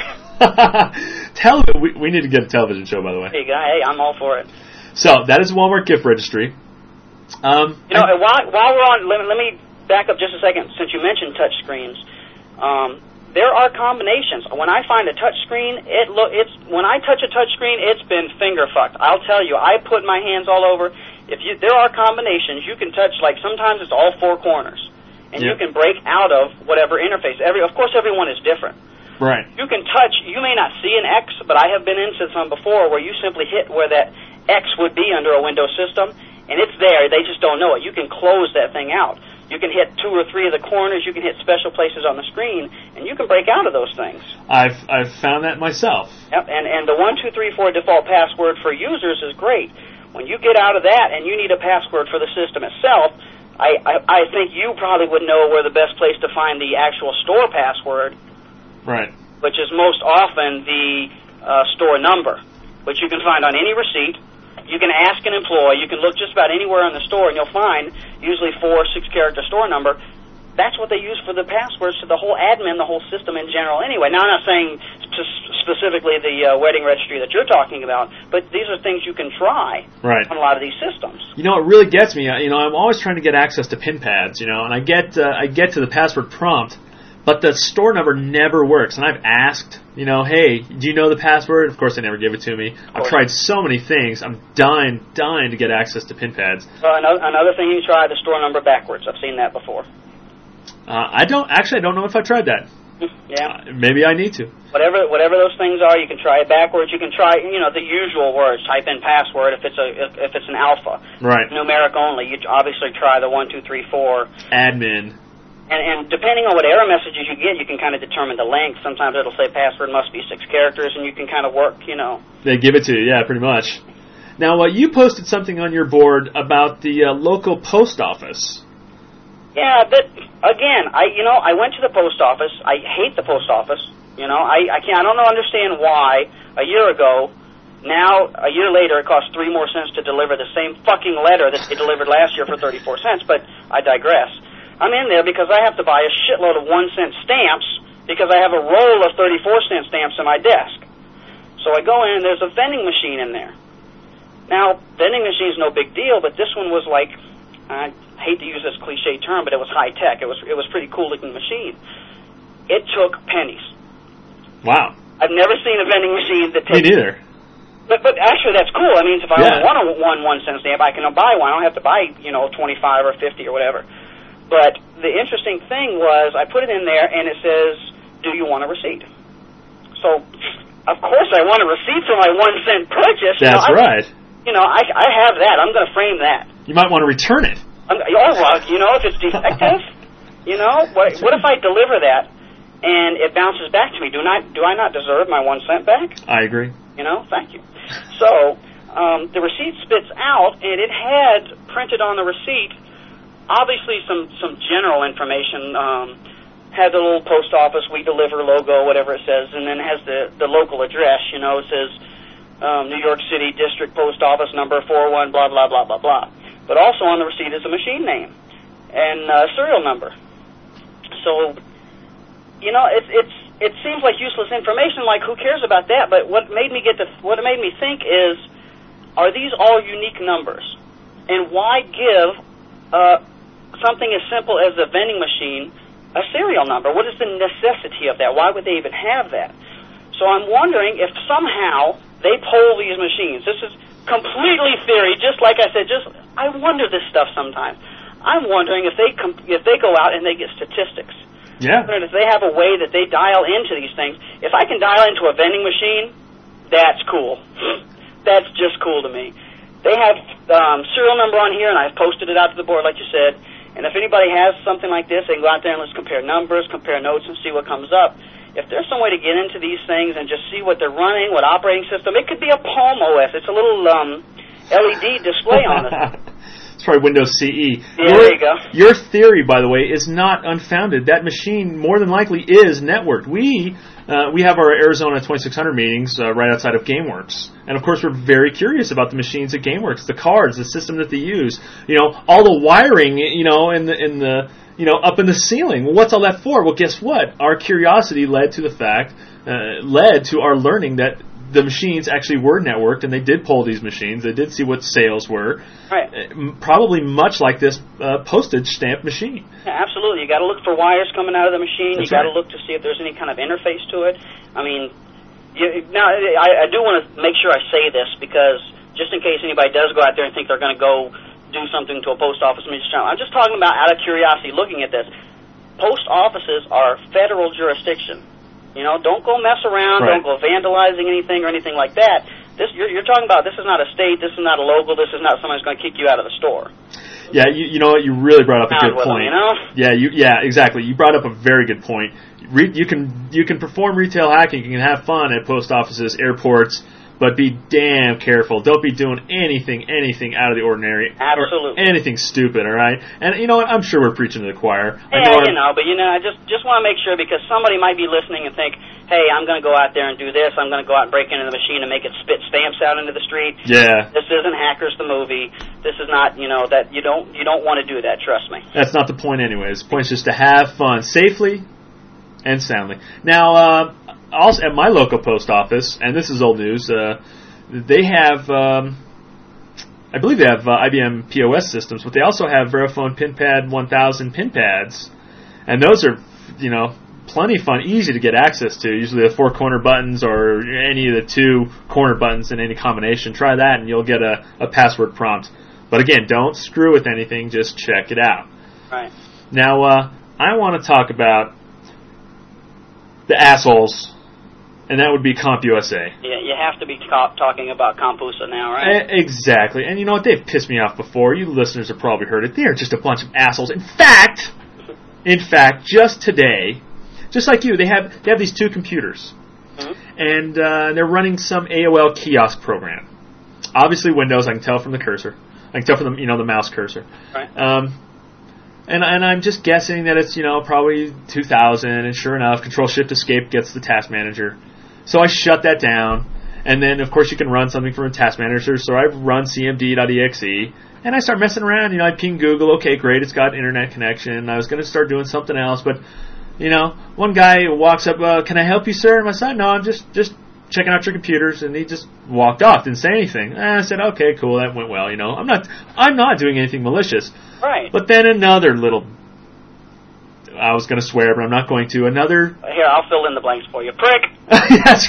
Tele- we, we need to get a television show, by the way. There you go. Hey, I'm all for it. So that is the Walmart gift registry. Um, You know, and while while we're on, let, let me back up just a second. Since you mentioned touch screens, um, there are combinations. When I find a touch screen, it look it's when I touch a touch screen, it's been finger fucked. I'll tell you, I put my hands all over. If you there are combinations you can touch. Like sometimes it's all four corners, and Yeah. you can break out of whatever interface. Every of course, everyone is different. right. You can touch. You may not see an X, but I have been into some before where you simply hit where that X would be under a Windows system. And it's there, they just don't know it. You can close that thing out. You can hit two or three of the corners, you can hit special places on the screen, and you can break out of those things. I've I've found that myself. Yep, and, and the one two three four default password for users is great. When you get out of that and you need a password for the system itself, I, I, I think you probably would know where the best place to find the actual store password, Right. which is most often the uh, store number, which you can find on any receipt. You can ask an employee. You can look just about anywhere in the store, and you'll find usually four, six-character store number. That's what they use for the passwords to the whole admin, the whole system in general anyway. Now, I'm not saying sp- specifically the uh, wedding registry that you're talking about, but these are things you can try Right. on a lot of these systems. You know, it really gets me. You know, I'm always trying to get access to pin pads, you know, and I get uh, I get to the password prompt, but the store number never works. And I've asked, you know, hey, do you know the password? Of course, they never give it to me. I've tried so many things. I'm dying, dying to get access to pin pads. Uh, another, another thing you try, the store number backwards. I've seen that before. Uh, I don't actually. I don't know if I tried that. Yeah. Uh, maybe I need to. Whatever whatever those things are, you can try it backwards. You can try, you know, the usual words. Type in password if it's a if, if it's an alpha. Right. Numeric only. You obviously try the one two three four. Admin. And, and depending on what error messages you get, you can kind of determine the length. Sometimes it'll say password must be six characters, and you can kind of work, you know. They give it to you, yeah, pretty much. Now, uh, you posted something on your board about the uh, local post office. Yeah, but again, I you know I went to the post office. I hate the post office. You know, I I can't I don't know understand why a year ago. Now, a year later, it costs three more cents to deliver the same fucking letter that they delivered last year for thirty-four cents. But I digress. I'm in there because I have to buy a shitload of one-cent stamps because I have a roll of thirty-four cent stamps in my desk. So I go in, and there's a vending machine in there. Now, vending machine's no big deal, but this one was like, I hate to use this cliche term, but it was high-tech. It was it was pretty cool-looking machine. It took pennies. Wow. I've never seen a vending machine that Me takes... neither. But but actually, that's cool. I mean, if I Yeah. only want a one one-cent stamp, I can buy one. I don't have to buy, you know, twenty-five or fifty or whatever. But the interesting thing was I put it in there, and it says, do you want a receipt? So, of course, I want a receipt for my one-cent purchase. That's you know, I, right. You know, I, I have that. I'm going to frame that. You might want to return it. I'm, oh, well, you know, if it's defective, you know, what, what if I deliver that, and it bounces back to me? Do not do I not deserve my one cent back? I agree. You know, thank you. So, um, the receipt spits out, and it had printed on the receipt obviously some, some general information, um, had the little post office, we deliver logo, whatever it says, and then it has the, the local address, you know, it says um, New York City District Post Office number four one, blah, blah, blah, blah, blah. But also on the receipt is a machine name and uh, serial number. So, you know, it's it's it seems like useless information, like who cares about that? But what made me get to, what it made me think is, are these all unique numbers? And why give uh, something as simple as a vending machine a serial number? What is the necessity of that? Why would they even have that? So I'm wondering if somehow they poll these machines. This is completely theory, just like I said, just I wonder this stuff sometimes. I'm wondering if they com- if they go out and they get statistics. Yeah. And if they have a way that they dial into these things. If I can dial into a vending machine, that's cool. That's just cool to me. They have um, serial number on here, and I've posted it out to the board, like you said. And if anybody has something like this, they can go out there and let's compare numbers, compare notes, and see what comes up. If there's some way to get into these things and just see what they're running, what operating system, it could be a Palm O S. It's a little um, L E D display on it. It's probably Windows C E. Yeah, your, there you go. Your theory, by the way, is not unfounded. That machine more than likely is networked. We uh, we have our Arizona twenty-six hundred meetings uh, right outside of GameWorks. And, of course, we're very curious about the machines at GameWorks, the cards, the system that they use. You know, all the wiring, you know, in the, in the you know, up in the ceiling. Well, what's all that for? Well, guess what? Our curiosity led to the fact, uh, led to our learning that the machines actually were networked, and they did poll these machines. They did see what sales were. Right. Uh, probably much like this uh, postage stamp machine. Yeah, absolutely. You got to look for wires coming out of the machine. That's you got to right. look to see if there's any kind of interface to it. I mean, you, now I, I do want to make sure I say this because just in case anybody does go out there and think they're going to go do something to a post office, I'm just talking about out of curiosity, looking at this. Post offices are federal jurisdiction. You know, don't go mess around. Right. Don't go vandalizing anything or anything like that. This you're, you're talking about. This is not a state. This is not a local. This is not someone who's going to kick you out of the store. Yeah, you, you know what? You really brought up a good With point. them, you know? Yeah, you yeah exactly. You brought up a very good point. Re, you can you can perform retail hacking. You can have fun at post offices, airports, but be damn careful. Don't be doing anything, anything out of the ordinary. Absolutely. Or anything stupid, all right? And you know what? I'm sure we're preaching to the choir. I Yeah, know you know, but you know, I just just want to make sure because somebody might be listening and think, hey, I'm going to go out there and do this. I'm going to go out and break into the machine and make it spit stamps out into the street. Yeah. This isn't Hackers the movie. This is not, you know, that you don't you don't want to do that. Trust me. That's not the point anyways. The point is just to have fun safely and soundly. Now, uh, also at my local post office, and this is old news, uh, they have, um, I believe they have uh, I B M P O S systems, but they also have Verifone PinPad one thousand pin pads, and those are, you know, plenty fun, easy to get access to. Usually the four corner buttons or any of the two corner buttons in any combination. Try that and you'll get a, a password prompt. But again, don't screw with anything, just check it out. Right. Now, uh, I want to talk about the assholes, and that would be CompUSA. Yeah, you have to be ta- talking about CompUSA now, right? E- exactly. And you know what? They've pissed me off before. You listeners have probably heard it. They're just a bunch of assholes. In fact, in fact, just today, just like you, they have they have these two computers, Mm-hmm. and uh, they're running some A O L kiosk program. Obviously, Windows. I can tell from the cursor. I can tell from the you know the mouse cursor. Right. Um, and and I'm just guessing that it's you know probably two thousand. And sure enough, Control Shift Escape gets the task manager. So I shut that down, and then of course you can run something from a task manager. So I run C M D dot E X E, and I start messing around. You know, I ping Google. Okay, great, it's got internet connection. I was going to start doing something else, but you know, one guy walks up. Uh, Can I help you, sir? And I said, no, I'm just just checking out your computers, and he just walked off, didn't say anything. And I said, okay, cool, that went well. You know, I'm not I'm not doing anything malicious. Right. But then another little. I was going to swear, but I'm not going to. Another. Here, I'll fill in the blanks for you. Prick! That's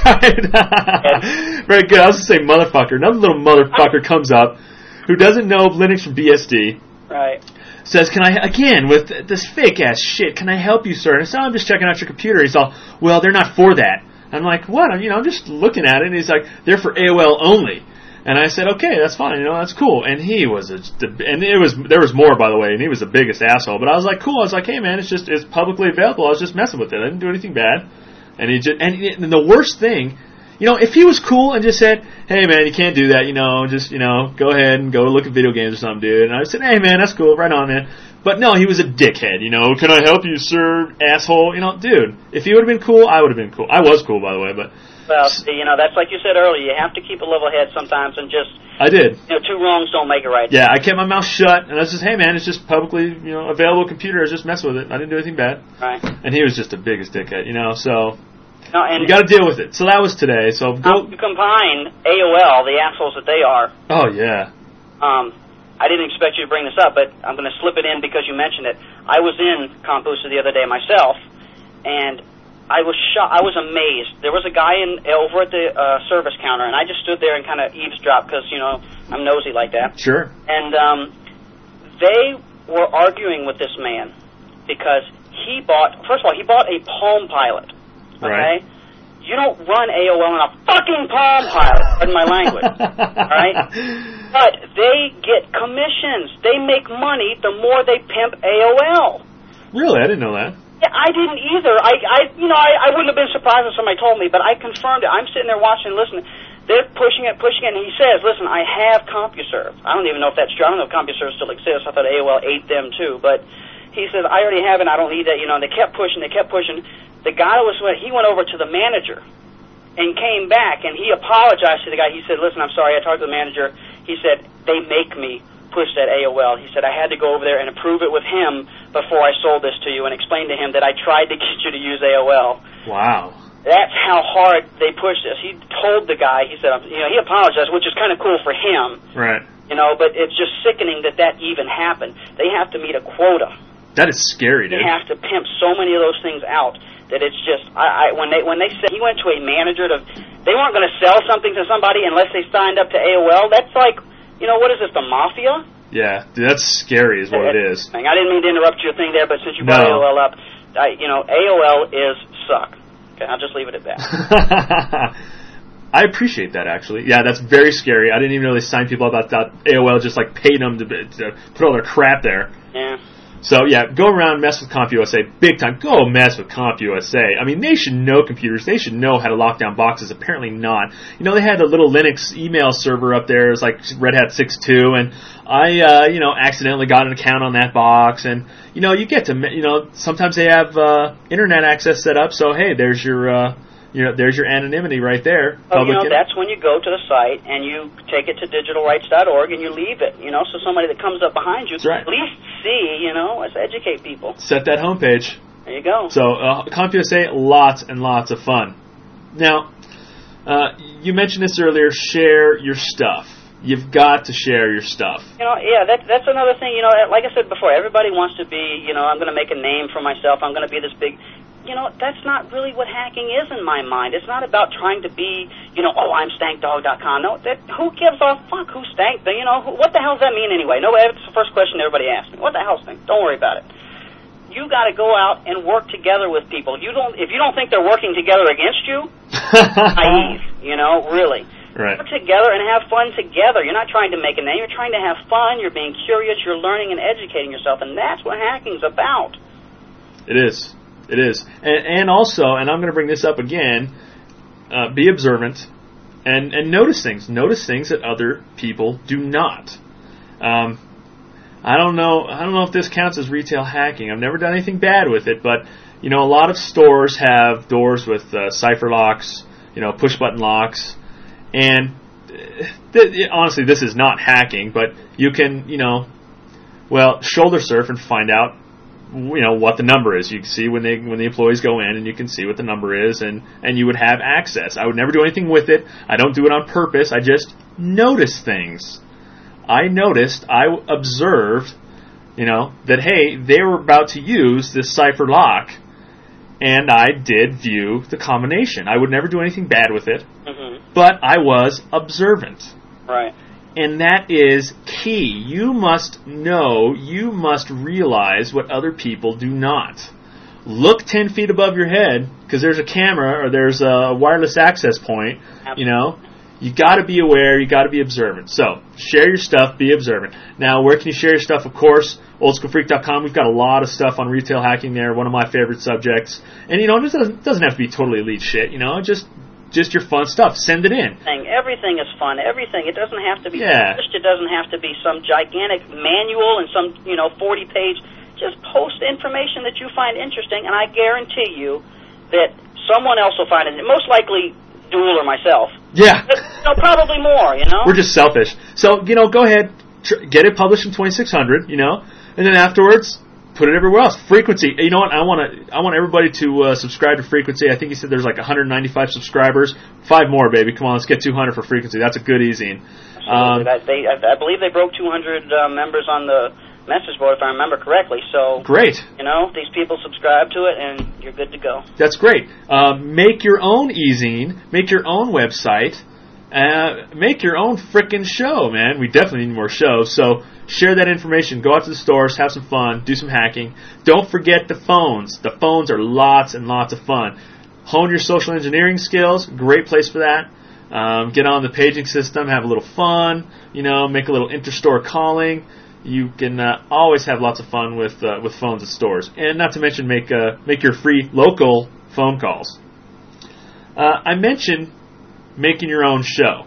right. Very good. I was going to say motherfucker. Another little motherfucker comes up who doesn't know Linux from B S D. Right. Says, can I, again, with this fake-ass shit, can I help you, sir? And I said, oh, I'm just checking out your computer. He's all, well, they're not for that. I'm like, what? I'm, you know, I'm just looking at it. And he's like, they're for A O L only. And I said, okay, that's fine, you know, that's cool. And he was, a, and it was, there was more, by the way, and he was the biggest asshole. But I was like, cool. I was like, hey, man, it's just, it's publicly available. I was just messing with it. I didn't do anything bad. And he just, and, and the worst thing, you know, if he was cool and just said, hey, man, you can't do that, you know, just, you know, go ahead and go look at video games or something, dude. And I said, hey, man, that's cool, right on, man. But no, he was a dickhead, you know, can I help you, sir, asshole? You know, dude, if he would have been cool, I would have been cool. I was cool, by the way, but. Well, you know, that's like you said earlier. You have to keep a level head sometimes and just, I did. you know, two wrongs don't make a right. Yeah, I kept my mouth shut, and I was just, hey, man, it's just publicly, you know, available computer. I was just messing with it. I didn't do anything bad. Right. And he was just the biggest dickhead, you know, so No, and you got to deal with it. So that was today. So go. you combine A O L, the assholes that they are. Oh, yeah. Um, I didn't expect you to bring this up, but I'm going to slip it in because you mentioned it. I was in CompUSA the other day myself, and I was shocked. I was amazed. There was a guy in over at the uh, service counter, and I just stood there and kind of eavesdropped because, you know, I'm nosy like that. Sure. And um, they were arguing with this man because he bought, first of all, he bought a Palm Pilot. Okay? Right. You don't run A O L on a fucking Palm Pilot, pardon my language. All right? But they get commissions. They make money the more they pimp A O L. Really? I didn't know that. Yeah, I didn't either. I, I you know, I, I wouldn't have been surprised if somebody told me, but I confirmed it. I'm sitting there watching and listening. They're pushing it, pushing it, and he says, listen, I have CompuServe. I don't even know if that's true. I don't know if CompuServe still exists. I thought A O L ate them too, but he says, I already have it, I don't need that, you know, and they kept pushing, they kept pushing. The guy was, he went over to the manager and came back, and he apologized to the guy. He said, listen, I'm sorry, I talked to the manager. He said, they make me push that A O L. He said, I had to go over there and approve it with him before I sold this to you and explain to him that I tried to get you to use A O L. Wow. that's how hard they pushed this. He told the guy, he said, you know, he apologized, which is kind of cool for him. Right. You know, but it's just sickening that that even happened. They have to meet a quota. That is scary, dude. They have to pimp so many of those things out that it's just, I, I when they when they said he went to a manager to, they weren't going to sell something to somebody unless they signed up to A O L. That's like, you know, what is this, the mafia? Yeah, dude, that's scary is what it is. I didn't mean to interrupt your thing there, but since you brought No. A O L up, I, you know, A O L is suck. Okay, I'll just leave it at that. I appreciate that, actually. Yeah, that's very scary. I didn't even know they signed people up about that. A O L just, like, paid them to, to put all their crap there. Yeah. So, yeah, go around, mess with CompUSA big time. Go mess with CompUSA. I mean, they should know computers. They should know how to lock down boxes. Apparently not. You know, they had a little Linux email server up there. It was like Red Hat six point two, and I, uh, you know, accidentally got an account on that box. And, you know, you get to, you know, sometimes they have uh, internet access set up. So, hey, there's your... Uh, You know, there's your anonymity right there. Oh, you know, that's when you go to the site and you take it to digital rights dot org and you leave it, you know, so somebody that comes up behind you right. can at least see, you know, let's educate people. Set that homepage. There you go. So, uh, CompUSA, lots and lots of fun. Now, uh, you mentioned this earlier, share your stuff. You've got to share your stuff. You know, yeah, that, that's another thing, you know, like I said before, everybody wants to be, you know, I'm going to make a name for myself, I'm going to be this big... You know, that's not really what hacking is in my mind. It's not about trying to be, you know, oh, I'm stank dog dot com. No, that, who gives a fuck who's Stank? You know, who, what the hell does that mean anyway? No, that's the first question everybody asks me. What the hell's Stank? Don't worry about it. You got to go out and work together with people. You don't, if you don't think they're working together against you, naive, you know, really. Right. Work together and have fun together. You're not trying to make a name. You're trying to have fun. You're being curious. You're learning and educating yourself, and that's what hacking's about. It is. It is. And, and also, and I'm going to bring this up again, uh, be observant and, and notice things. Notice things that other people do not. Um, I don't know I don't know if this counts as retail hacking. I've never done anything bad with it, but you know, a lot of stores have doors with uh, cipher locks, you know, push button locks, and th- honestly, this is not hacking, but you can, you know, well, shoulder surf and find out, you know, what the number is. You can see when they when the employees go in, and you can see what the number is, and, and you would have access. I would never do anything with it. I don't do it on purpose. I just notice things. I noticed, I observed, you know, that, hey, they were about to use this cipher lock, and I did view the combination. I would never do anything bad with it, Mm-hmm. but I was observant. Right. And that is key. You must know, you must realize what other people do not. Look ten feet above your head, because there's a camera or there's a wireless access point. Absolutely. You know, you got to be aware, you got to be observant. So, share your stuff, be observant. Now, where can you share your stuff? Of course, old school freak dot com. We've got a lot of stuff on retail hacking there, one of my favorite subjects. And, you know, it doesn't, doesn't have to be totally elite shit, you know, just... Just your fun stuff. Send it in. Everything is fun. Everything. It doesn't have to be Yeah. polished. It doesn't have to be some gigantic manual and some, you know, forty-page. Just post information that you find interesting, and I guarantee you that someone else will find it. Most likely, Duel or myself. Yeah. But, you know, probably more, you know? We're just selfish. So, you know, go ahead. Tr- get it published in twenty-six hundred, you know, and then afterwards... put it everywhere else. Frequency. You know what? I want to. I want everybody to uh, subscribe to Frequency. I think he said there's like one hundred ninety-five subscribers. Five more, baby. Come on, let's get two hundred for Frequency. That's a good e-zine. Um, I, they, I, I believe they broke two hundred uh, members on the message board, if I remember correctly. So great. You know, these people subscribe to it, and you're good to go. That's great. Um, make your own e-zine. Make your own website. Uh, make your own frickin' show, man. We definitely need more shows. So share that information. Go out to the stores, have some fun, do some hacking. Don't forget the phones. The phones are lots and lots of fun. Hone your social engineering skills. Great place for that. Um, get on the paging system, have a little fun. You know, make a little inter-store calling. You can uh, always have lots of fun with uh, with phones at stores, and not to mention make uh, make your free local phone calls. Uh, I mentioned making your own show.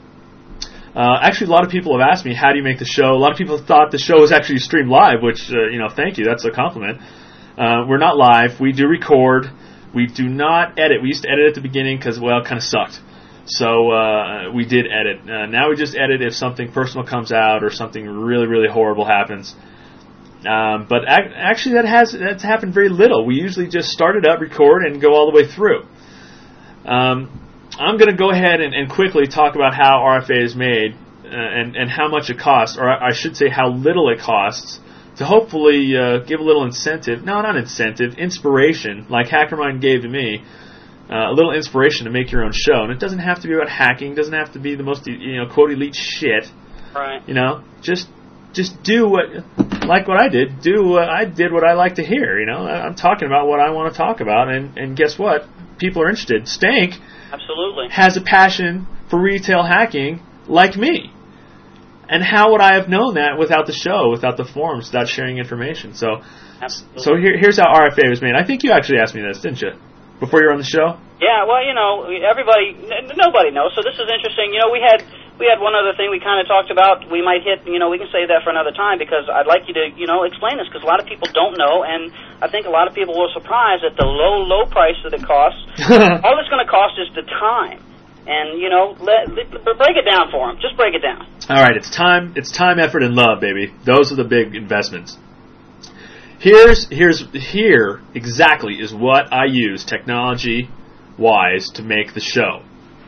Uh, actually, a lot of people have asked me, how do you make the show? A lot of people thought the show was actually streamed live, which, uh, you know, thank you. That's a compliment. Uh, we're not live. We do record. We do not edit. We used to edit at the beginning because, well, it kind of sucked. So uh, we did edit. Uh, now we just edit if something personal comes out or something really, really horrible happens. Um, but ac- actually, that has that's happened very little. We usually just start it up, record, and go all the way through. Um, I'm going to go ahead and, and quickly talk about how R F A is made uh, and, and how much it costs, or I should say how little it costs, to hopefully uh, give a little incentive, no, not incentive, inspiration, like HackerMind gave to me, uh, a little inspiration to make your own show. And it doesn't have to be about hacking, doesn't have to be the most, you know, quote elite shit. Right. You know, just just do what, like what I did, do what I did what I like to hear, you know. I'm talking about what I want to talk about, and, and guess what? People are interested. Stank Absolutely. has a passion for retail hacking like me. And how would I have known that without the show, without the forums, without sharing information? So, Absolutely. so here, here's how R F A was made. I think you actually asked me this, didn't you? Before you were on the show? Yeah, well, you know, everybody, n- nobody knows, so this is interesting. You know, we had we had one other thing we kind of talked about. We might hit, you know, we can save that for another time, because I'd like you to, you know, explain this, because a lot of people don't know, and I think a lot of people were surprised at the low, low price that it costs. All it's going to cost is the time. And, you know, let, let, break it down for them. Just break it down. All right, it's time, it's time, effort, and love, baby. Those are the big investments. Here's here's here exactly is what I use technology-wise to make the show.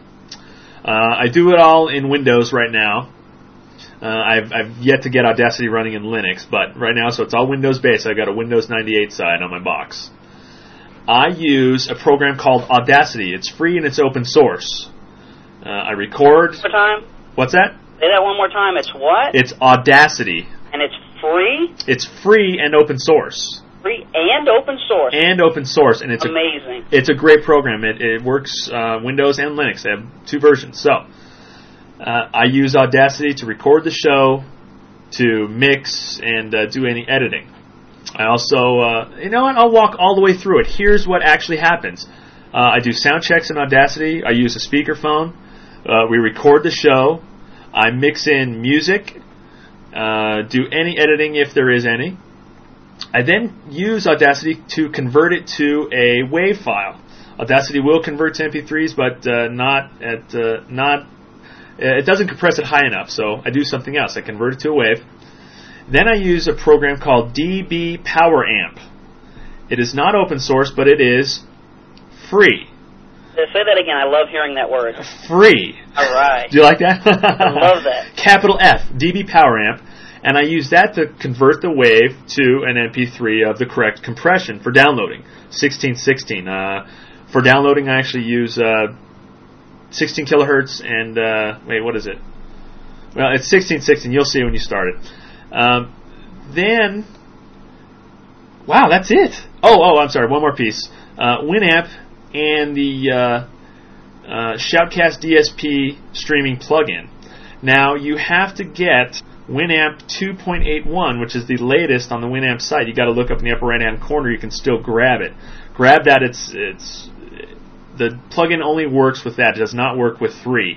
Uh, I do it all in Windows right now. Uh, I've I've yet to get Audacity running in Linux, but right now, so it's all Windows-based. I've got a Windows ninety-eight side on my box. I use a program called Audacity. It's free and it's open source. Uh, I record. One more time. What's that? Say that one more time. It's what? It's Audacity. And it's free? It's free and open source. Free and open source. And open source, and it's amazing. A, it's a great program. It it works uh, Windows and Linux. They have two versions. So uh, I use Audacity to record the show, to mix and uh, do any editing. I also, uh, you know what? I'll walk all the way through it. Here's what actually happens. Uh, I do sound checks in Audacity. I use a speakerphone. Uh, we record the show. I mix in music. Uh, do any editing if there is any. I then use Audacity to convert it to a WAV file. Audacity will convert to M P threes, but uh, not at uh, not. It doesn't compress it high enough, so I do something else. I convert it to a WAV. Then I use a program called D B Power Amp. It is not open source, but it is free. Say that again. I love hearing that word. Free. All right. Do you like that? I love that. Capital F, D B Power Amp. And I use that to convert the wave to an M P three of the correct compression for downloading, sixteen sixteen. Uh, for downloading, I actually use uh, sixteen kilohertz and, uh, wait, what is it? Well, it's sixteen sixteen. You'll see when you start it. Um, then, wow, that's it. Oh, oh, I'm sorry, one more piece. Uh, Winamp and the uh, uh, Shoutcast D S P streaming plugin. Now, you have to get Winamp two point eight one, which is the latest on the Winamp site. You got to look up in the upper right-hand corner. You can still grab it. Grab that. It's it's the plugin only works with that. It does not work with three.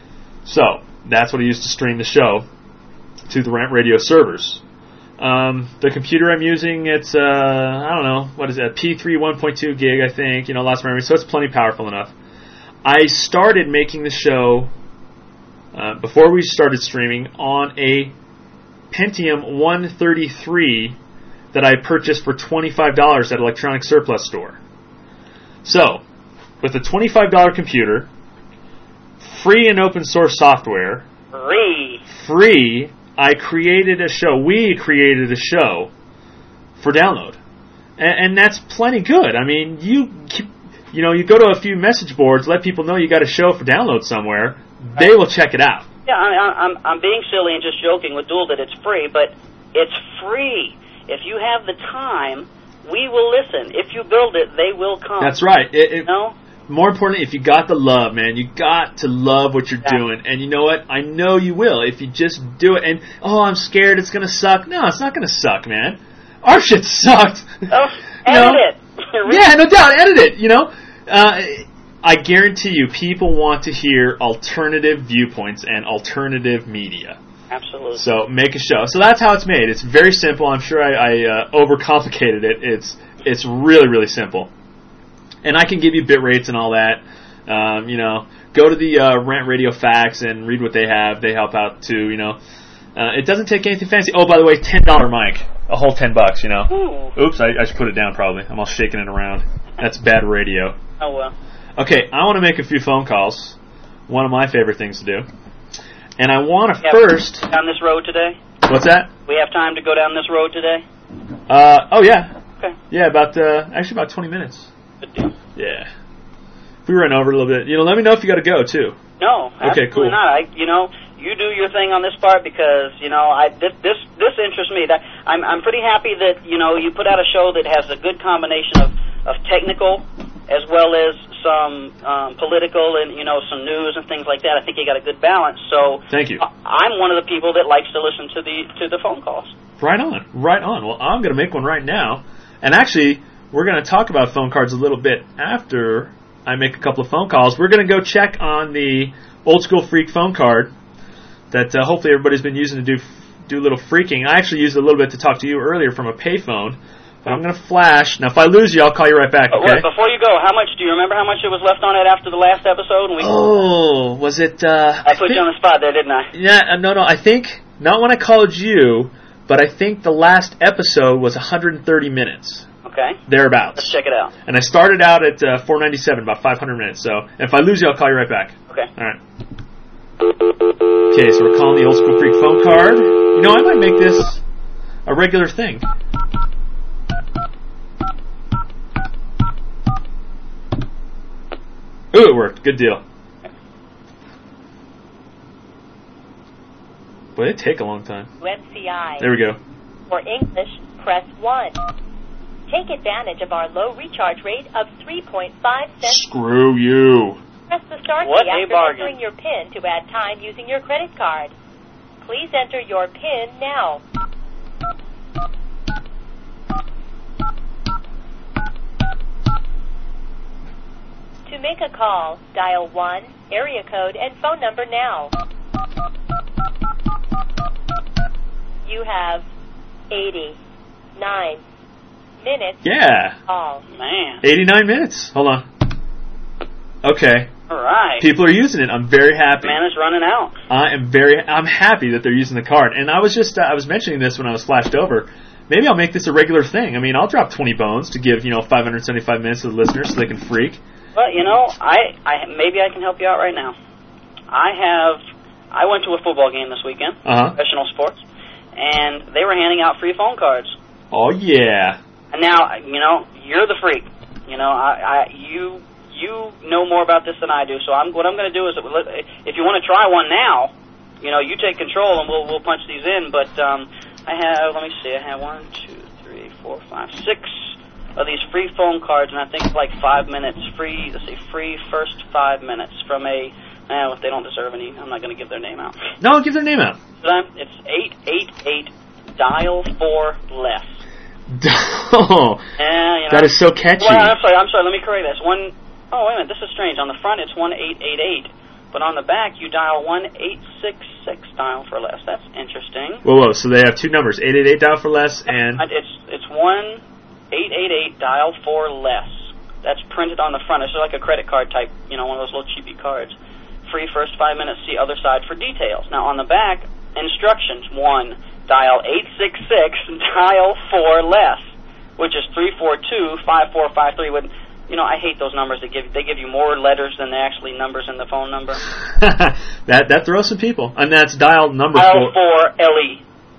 So that's what I use to stream the show to the Rant Radio servers. Um, the computer I'm using, it's uh, I don't know, what is it? P three one point two gig, I think. You know, lots of memory, so it's plenty powerful enough. I started making the show uh, before we started streaming on a Pentium one thirty-three that I purchased for twenty-five dollars at Electronic Surplus Store. So, with a twenty-five dollars computer, free and open source software, Free. free, I created a show. We created a show for download, and, and that's plenty good. I mean, you you know, you go to a few message boards, let people know you got a show for download somewhere. They will check it out. Yeah, I, I'm I'm being silly and just joking with Duel that it's free, but it's free. If you have the time, we will listen. If you build it, they will come. That's right. It, it, no. More importantly, if you got the love, man, you got to love what you're Yeah. doing. And you know what? I know you will if you just do it. And, oh, I'm scared it's going to suck. No, it's not going to suck, man. Our shit sucked. Oh, You know? edit it. Really? Yeah, no doubt. Edit it, you know. Uh, I guarantee you people want to hear alternative viewpoints and alternative media. Absolutely. So make a show. So that's how it's made. It's very simple. I'm sure I, I uh, overcomplicated it. It's it's really, really simple. And I can give you bit rates and all that. Um, you know, go to the uh, Rant Radio Facts and read what they have. They help out too, you know. Uh, it doesn't take anything fancy. Oh, by the way, ten dollar mic. A whole ten bucks, you know. Ooh. Oops, I, I should put it down probably. I'm all shaking it around. That's bad radio. Oh, well. Okay, I want to make a few phone calls. One of my favorite things to do. And I want to Yeah, first... down this road today? What's that? We have time to go down this road today? Uh, oh, yeah. Okay. Yeah, about, uh, actually about twenty minutes. Good deal. Yeah. If we ran over a little bit, you know, let me know if you got to go, too. No, Okay, absolutely cool. not. I, you know, you do your thing on this part because you know I this this, this interests me. That I'm I'm pretty happy that you know you put out a show that has a good combination of of technical as well as some um, political and you know some news and things like that. I think you got a good balance. So Thank you. I'm one of the people that likes to listen to the to the phone calls. Right on, right on. Well, I'm going to make one right now. And actually, we're going to talk about phone cards a little bit after I make a couple of phone calls. We're going to go check on the Old School Freak phone card that uh, hopefully everybody's been using to do do a little freaking. I actually used it a little bit to talk to you earlier from a payphone. But I'm going to flash. Now, if I lose you, I'll call you right back, But okay? wait, before you go, how much do you remember? How much it was left on it after the last episode? And we, Oh, was it... Uh, I put you on the spot there, didn't I? Yeah, uh, no, no. I think, not when I called you, but I think the last episode was one hundred thirty minutes. Okay. Thereabouts. Let's check it out. And I started out at uh, four ninety-seven, about five hundred minutes. So if I lose you, I'll call you right back. Okay. All right. Okay, so we're calling the Old School Freak phone card. You know, I might make this a regular thing. Ooh, it worked. Good deal. Boy, it take a long time. M C I. There we go. For English, press one. Take advantage of our low recharge rate of three point five cents. Screw you. Press the start What key a after bargain. entering your PIN to add time using your credit card. Please enter your PIN now. To make a call, dial one, area code, and phone number now. You have eighty-nine minutes Yeah. to call. Man. eighty-nine minutes. Hold on. Okay. All right. People are using it. I'm very happy. Man is running out. I am very. I'm happy that they're using the card. And I was just. Uh, I was mentioning this when I was flashed over. Maybe I'll make this a regular thing. I mean, I'll drop twenty bones to give you know five hundred seventy-five minutes to the listeners so they can freak. Well, you know, I, I maybe I can help you out right now. I have. I went to a football game this weekend, Uh huh. professional sports, and they were handing out free phone cards. Oh yeah. And now, you know, you're the freak. You know, I, I you you know more about this than I do. So I'm what I'm going to do is, if you want to try one now, you know, you take control and we'll we'll punch these in. But um, I have. Let me see. I have one, two, three, four, five, six of these free phone cards, and I think it's like five minutes free. Let's see, free first five minutes from a. Well, if they don't deserve any, I'm not going to give their name out. No, give their name out. So then it's eight eight eight dial four less. Oh, Yeah, you know. that is so catchy. Well, I'm sorry. I'm sorry. Let me correct this. One. Oh, wait a minute. This is strange. On the front, it's one eight eight eight, but on the back, you dial one eight six six dial for less. That's interesting. Whoa, whoa. So they have two numbers: eight eight eight dial for less and. Uh, It's it's one eight eight eight dial for less. That's printed on the front. It's like a credit card type. You know, one of those little cheapy cards. Free first five minutes. See other side for details. Now on the back, instructions: one. Dial eight six six, dial four less, which is three four two five four five three. When you know, I hate those numbers. They give they give you more letters than they actually numbers in the phone number. that that throws some people, and that's dial number Dial four. four L E.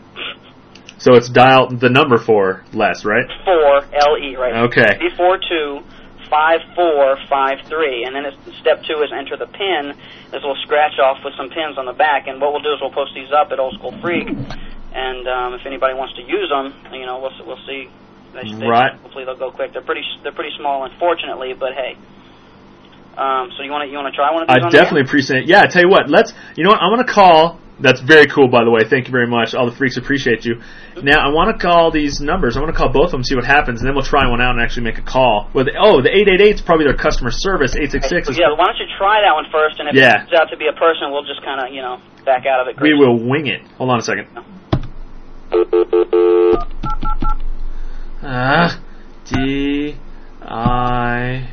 So it's dial the number four less, right? Four L E, right? Okay. Three four two five four five three, and then it's, step two is enter the pin. There's a little scratch off with some pins on the back, and what we'll do is we'll post these up at Old School Freak. And um, if anybody wants to use them, you know, we'll we'll see. They, they, Right. Hopefully they'll go quick. They're pretty they're pretty small, unfortunately, but hey. Um, so you want to you want to try one of these? I on the definitely air? appreciate it. Yeah, I tell you what, let's. You know what? I'm going to call. That's very cool, by the way. Thank you very much. All the freaks appreciate you. Now I want to call these numbers. I want to call both of them, see what happens, and then we'll try one out and actually make a call. Well, the, oh, the eight eight eight is probably their customer service. Eight six six. Yeah, why don't you try that one first, and if Yeah. it turns out to be a person, we'll just kind of you know back out of it. We will wing it. Hold on a second. Ah, D, I.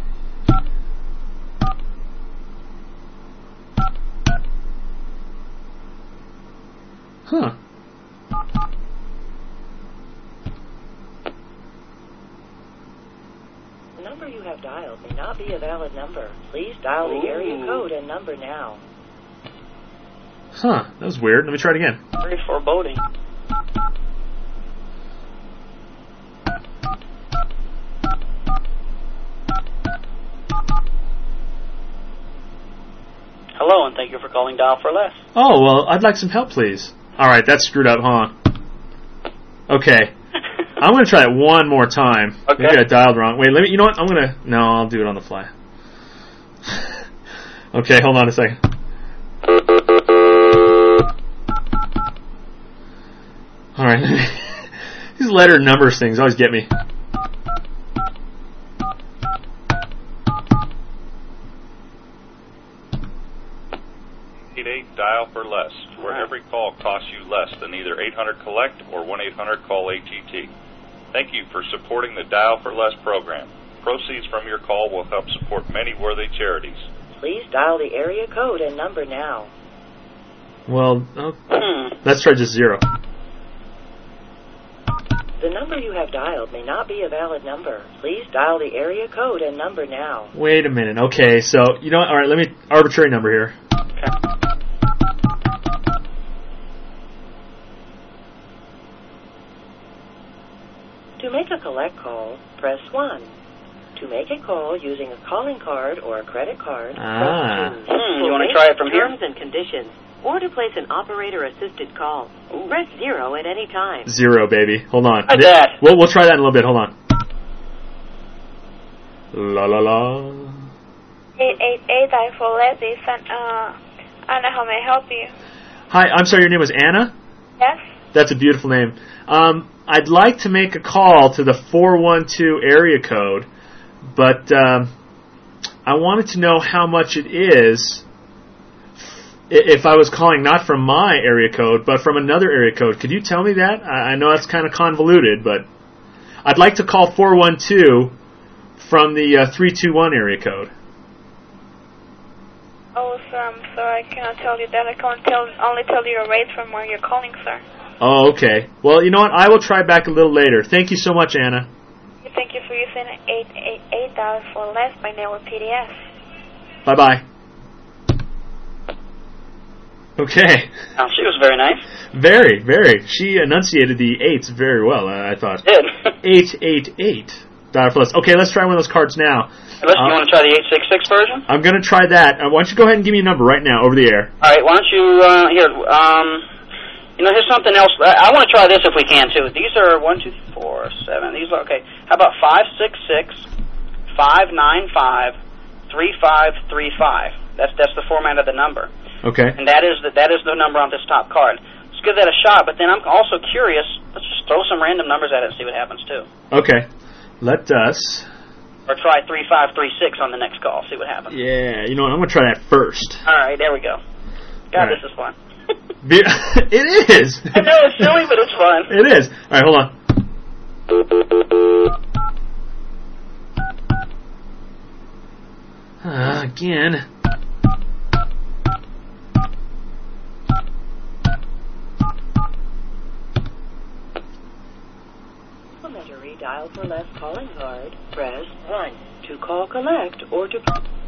Huh. The number you have dialed may not be a valid number. Please dial the area code and number now. Huh, that was weird. Let me try it again. Very foreboding. Hello, and thank you for calling Dial for Less. Oh, well, I'd like some help, please. All right, that's screwed up, huh? Okay. I'm going to try it one more time. Okay. Maybe I dialed wrong. Wait, let me. You know what? I'm going to... No, I'll do it on the fly. Okay, hold on a second. All right. These letter numbers things always get me. eight eight dial for less, where every call costs you less than either eight hundred collect or one eight hundred call A G T. Thank you for supporting the Dial for Less program. Proceeds from your call will help support many worthy charities. Please dial the area code and number now. Well, oh, let's try just zero. The number you have dialed may not be a valid number. Please dial the area code and number now. Wait a minute. Okay, so, you know what? All right, let me... Arbitrary number here. To make a collect call, press one. To make a call using a calling card or a credit card, Ah. press two. Hmm, you want to try it from here? Terms and conditions, or to place an operator-assisted call, press zero at any time. Zero, baby. Hold on. Try that. We'll, we'll try that in a little bit. Hold on. La la la. eight eight eight dial for less is uh, Anna, how may I help you? Hi, I'm sorry, your name was Anna? Yes? That's a beautiful name. Um, I'd like to make a call to the four one two area code, but um, I wanted to know how much it is if I was calling not from my area code, but from another area code. Could you tell me that? I know that's kind of convoluted, but I'd like to call four one two from the uh, three two one area code. Oh, sir, I'm sorry, I cannot tell you that. I can tell, only tell you your rate from where you're calling, sir. Oh, okay. Well, you know what? I will try back a little later. Thank you so much, Anna. Thank you for using eight eight eight dial for less by network P D S. Bye-bye. Okay. Oh, she was very nice. Very, very. She enunciated the eights very well, I thought. Did. eight eight eight. Dial for less. Okay, let's try one of those cards now. Unless Um, you want to try the eight six six version? I'm going to try that. Uh, why don't you go ahead and give me a number right now over the air? All right, why don't you, uh, here, um, you know, here's something else. I, I want to try this if we can, too. These are one, two, four, seven. These are, okay. How about five six six, five nine five, three five three five? That's that's the format of the number. Okay. And that is the, that is the number on this top card. Let's give that a shot, but then I'm also curious. Let's just throw some random numbers at it and see what happens, too. Okay. Let us... Or try three five three six on the next call. See what happens. Yeah, you know what? I'm going to try that first. All right, there we go. God, All right. this is fun. Be- it is! I know, it's silly, but it's fun. It is. All right, hold on. Uh, again. Complimentary dial for less calling card, press one. To call collect or to...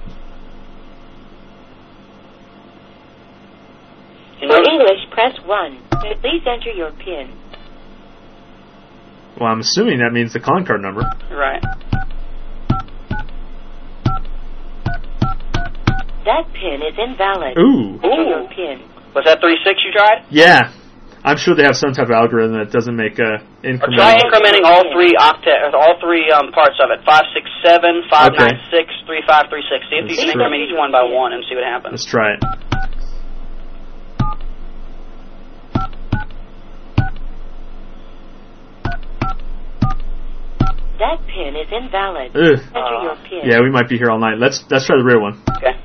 For English, press one. Please enter your PIN. Well, I'm assuming that means the calling card number. Right. That PIN is invalid. Ooh. Enter your PIN. Was that three six you tried? Yeah. I'm sure they have some type of algorithm that doesn't make uh, Or incremental. try incrementing all three octet, or all three um, parts of it. Five six seven, five nine six, three five three six. See if you can Let's increment each one by one and see what happens. Let's try it. That PIN is invalid. Ugh. Enter your PIN. Yeah, we might be here all night. Let's let's try the real one. Okay.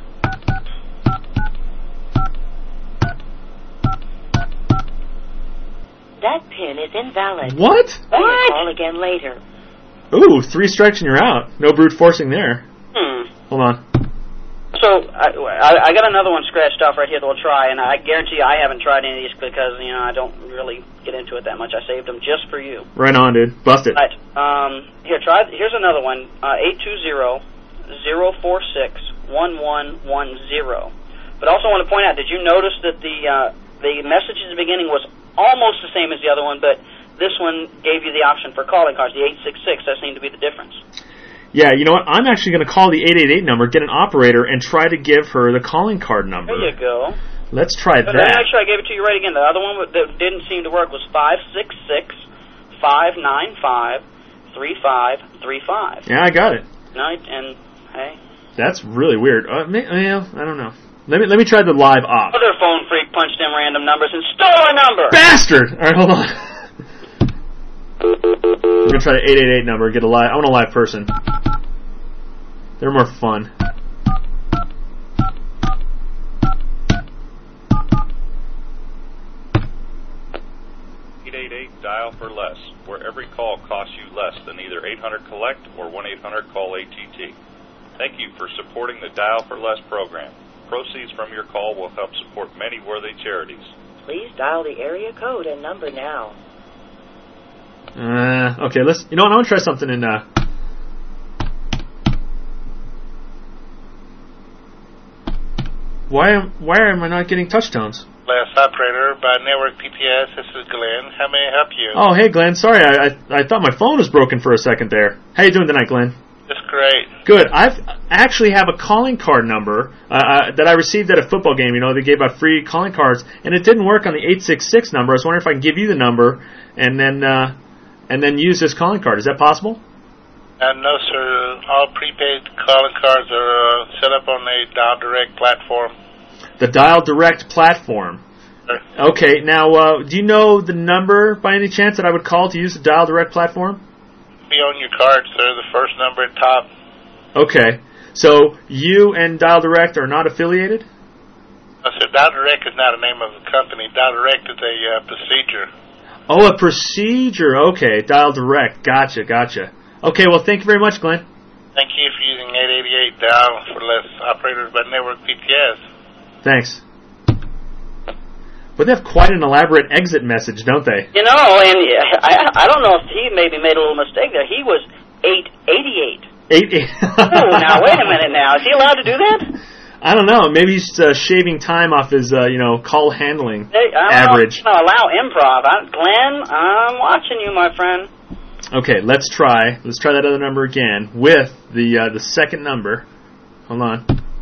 That PIN is invalid. What? What? Call again later. Ooh, three strikes and you're out. No brute forcing there. Hmm. Hold on. So I, I, I got another one scratched off right here that we'll try, and I guarantee you I haven't tried any of these because, you know, I don't really get into it that much. I saved them just for you. Right on, dude. Bust it. Right. Um, here, try. Here's another one. Uh, eight two zero, zero four six, one one one zero. But I also want to point out, did you notice that the uh, the message at the beginning was almost the same as the other one, but this one gave you the option for calling cards, the eight six six. That seemed to be the difference. Yeah, you know what? I'm actually going to call the eight eight eight number, get an operator, and try to give her the calling card number. There you go. Let's try But that. let me make sure I gave it to you right again. The other one that didn't seem to work was five six six, five nine five, three five three five. Yeah, I got it. No, and, hey. That's really weird. Uh, may, well, I don't know. Let me let me try the live op. Other phone freak punched in random numbers and stole a number! Bastard! All right, hold on. I'm going to try the eight eight eight number, get a live. I want a live person. They're more fun. eight eight eight dial for less, where every call costs you less than either eight hundred collect or one eight hundred call A T T. Thank you for supporting the Dial for Less program. Proceeds from your call will help support many worthy charities. Please dial the area code and number now. Uh, okay, let's. You know what? I want to try something in. Uh, why am Why am I not getting touch tones? Last operator by Network P P S. This is Glenn. How may I help you? Oh, hey, Glenn. Sorry, I, I I thought my phone was broken for a second there. How you doing tonight, Glenn? That's great. Good. I actually have a calling card number uh, uh, that I received at a football game. You know, they gave out free calling cards, and it didn't work on the eight six six number. I was wondering if I can give you the number and then uh, and then use this calling card. Is that possible? Uh, no, sir. All prepaid calling cards are uh, set up on the Dial Direct platform. The Dial Direct platform. Sure. Okay. Now, uh, do you know the number by any chance that I would call to use the Dial Direct platform? Be on your card, sir. The first number at top. Okay. So you and Dial Direct are not affiliated? No, sir. Dial Direct is not a name of the company. Dial Direct is a uh, procedure. Oh, a procedure. Okay. Dial Direct. Gotcha. Gotcha. Okay. Well, thank you very much, Glenn. Thank you for using eight eight eight Dial for Less operators by Network P P S. Thanks. But they have quite an elaborate exit message, don't they? You know, and I, I don't know if he maybe made a little mistake there. He was eight eighty-eight. Eight, eight. Oh, now, wait a minute now. Is he allowed to do that? I don't know. Maybe he's uh, shaving time off his, uh, you know, call handling Hey, I don't average. know. Allow improv. I, Glenn, I'm watching you, my friend. Okay, let's try. Let's try that other number again with the uh, the second number. Hold on.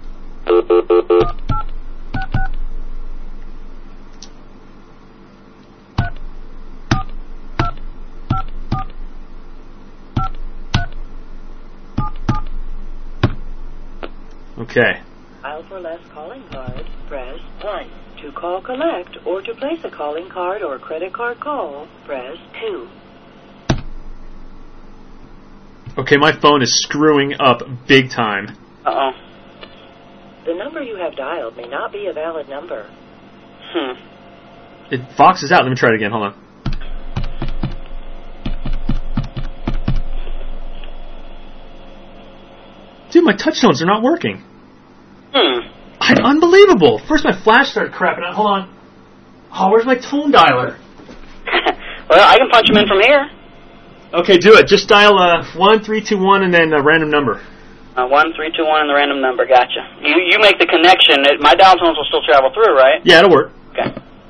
Okay. Dial for Less calling card, press one. To call collect or to place a calling card or credit card call, press two. Okay, my phone is screwing up big time. Uh-oh. The number you have dialed may not be a valid number. Hmm. It foxes out. Let me try it again. Hold on. Dude, my touch tones are not working. Hmm. I, unbelievable. First my flash started crapping out. Hold on. Oh, where's my tone dialer? Well, I can punch him in from here. Okay, do it. Just dial uh, one three two one and then a random number. Uh, one, three, two, one, and the random number. Gotcha. You you make the connection. It, my dial tones will still travel through, right? Yeah, it'll work. Okay.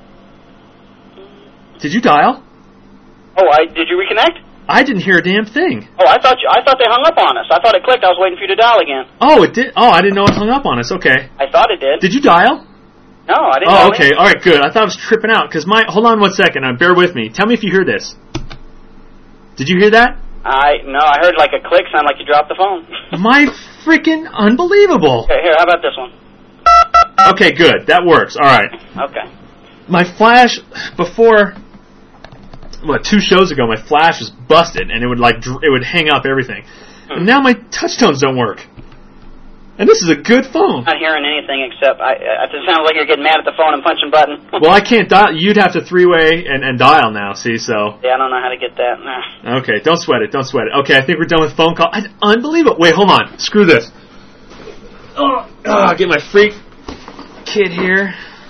Did you dial? Oh, I did you reconnect? I didn't hear a damn thing. Oh, I thought you, I thought they hung up on us. I thought it clicked. I was waiting for you to dial again. Oh, it did. Oh, I didn't know it hung up on us. Okay. I thought it did. Did you dial? No, I didn't. Oh, dial okay. in. All right, good. I thought I was tripping out because my. Hold on one second. Uh, bear with me. Tell me if you hear this. Did you hear that? I no, I heard like a click, sound like you dropped the phone. My freaking unbelievable. Okay, here, how about this one? Okay, good. That works. All right. Okay. My flash before, what, two shows ago, my flash was busted and it would like dr- it would hang up everything. Hmm. And now my touch tones don't work. And this is a good phone. Not hearing anything except I. It sounds like you're getting mad at the phone and punching button. Well, I can't dial. You'd have to three-way and, and dial now. See, so. Yeah, I don't know how to get that. Nah. Okay, don't sweat it. Don't sweat it. Okay, I think we're done with phone call. I, unbelievable. Wait, hold on. Screw this. Oh, Oh, get my freak kit here.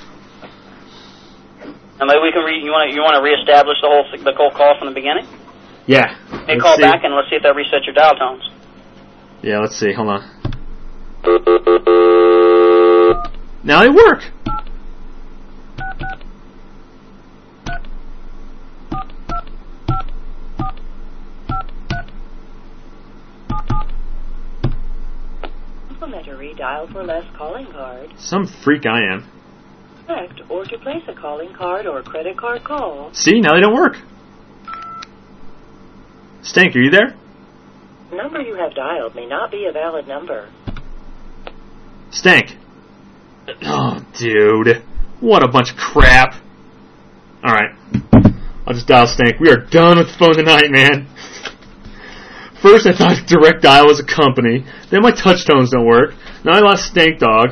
And maybe we can re- you want to you want to reestablish the whole th- the whole call from the beginning. Yeah. Hey, call see. back and let's see if that resets your dial tones. Yeah, let's see. Hold on. Now they work. Complimentary dial for less calling card. Some freak I am. Correct, or to place a calling card or credit card call. See, now they don't work. Stank, are you there? The number you have dialed may not be a valid number. Stank. Oh, dude. What a bunch of crap. Alright. I'll just dial Stank. We are done with the phone tonight, man. First I thought Direct Dial was a company. Then my touch tones don't work. Now I lost Stank Dog.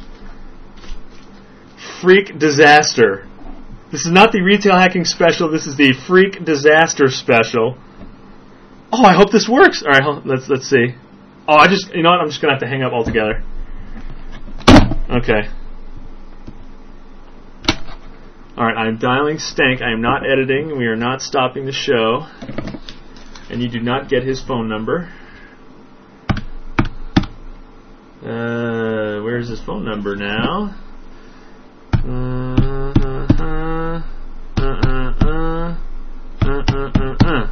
Freak Disaster. This is not the retail hacking special. This is the Freak Disaster special. Oh, I hope this works. All right, let's let's see. Oh, I just you know what? I'm just gonna have to hang up altogether. Okay. All right, I'm dialing Stank. I am not editing. We are not stopping the show, and you do not get his phone number. Uh, where's his phone number now? Uh, uh, uh, uh, uh, uh, uh, uh, uh.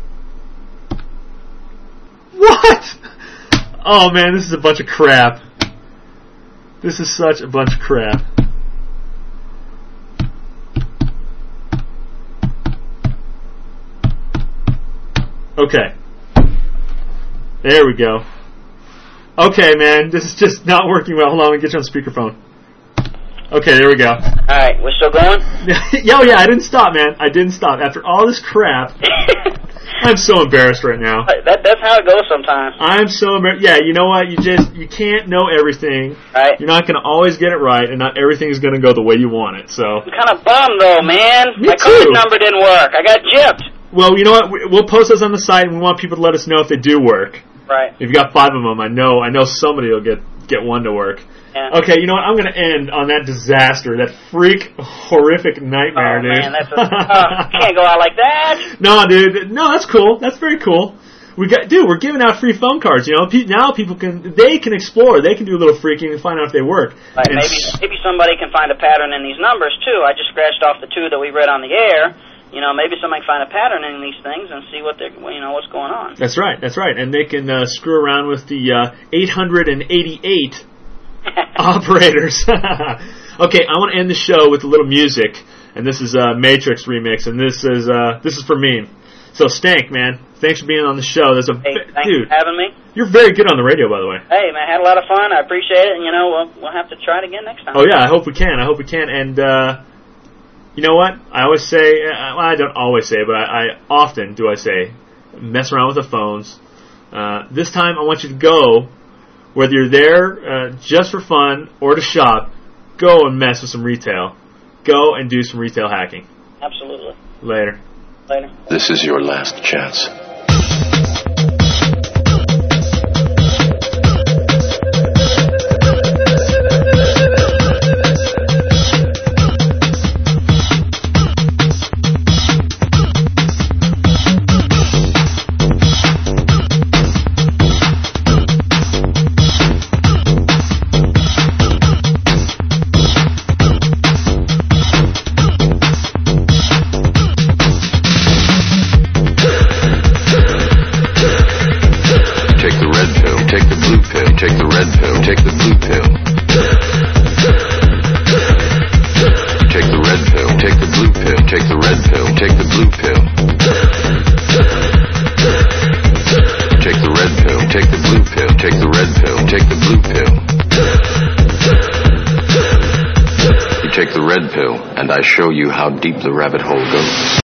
What? Oh man, this is a bunch of crap. This is such a bunch of crap. Okay. There we go. Okay, man, this is just not working well. Hold on, let me get you on speakerphone. Okay, there we go. Alright, we're still going? Yo, yeah, I didn't stop, man. I didn't stop. After all this crap, I'm so embarrassed right now. That, that's how it goes sometimes. I'm so embarrassed. Yeah, you know what? You just, you can't know everything. Right. You're not going to always get it right, and not everything is going to go the way you want it, so. I'm kind of bummed, though, man. Me My too. code number didn't work. I got gypped. Well, you know what? We'll post those on the site, and we want people to let us know if they do work. Right. If you've got five of them, I know, I know somebody will get, get one to work. Yeah. Okay, you know what? I'm going to end on that disaster, that freak, horrific nightmare, oh, dude. Man, that's a, uh, can't go out like that. No, dude. No, that's cool. That's very cool. We got, dude. We're giving out free phone cards. You know, Pe- now people can, they can explore. They can do a little freaking and find out if they work. Right. And Maybe, maybe somebody can find a pattern in these numbers too. I just scratched off the two that we read on the air. You know, maybe somebody can find a pattern in these things and see what they're, you know, what's going on. That's right. That's right. And they can uh, screw around with the uh, eight hundred eighty-eight operators. Okay, I want to end the show with a little music, and this is a Matrix remix, and this is uh, this is for me. So Stank, man, thanks for being on the show. There's a hey, bi- thanks dude. for having me. You're very good on the radio, by the way. Hey, man, I had a lot of fun. I appreciate it, and you know, we'll we'll have to try it again next time. Oh yeah, I hope we can. I hope we can. And uh, you know what? I always say, uh, well, I don't always say, but I, I often do. I say, mess around with the phones. Uh, this time, I want you to go. Whether you're there uh, just for fun or to shop, go and mess with some retail. Go and do some retail hacking. Absolutely. Later. Later. This is your last chance. Show you how deep the rabbit hole goes.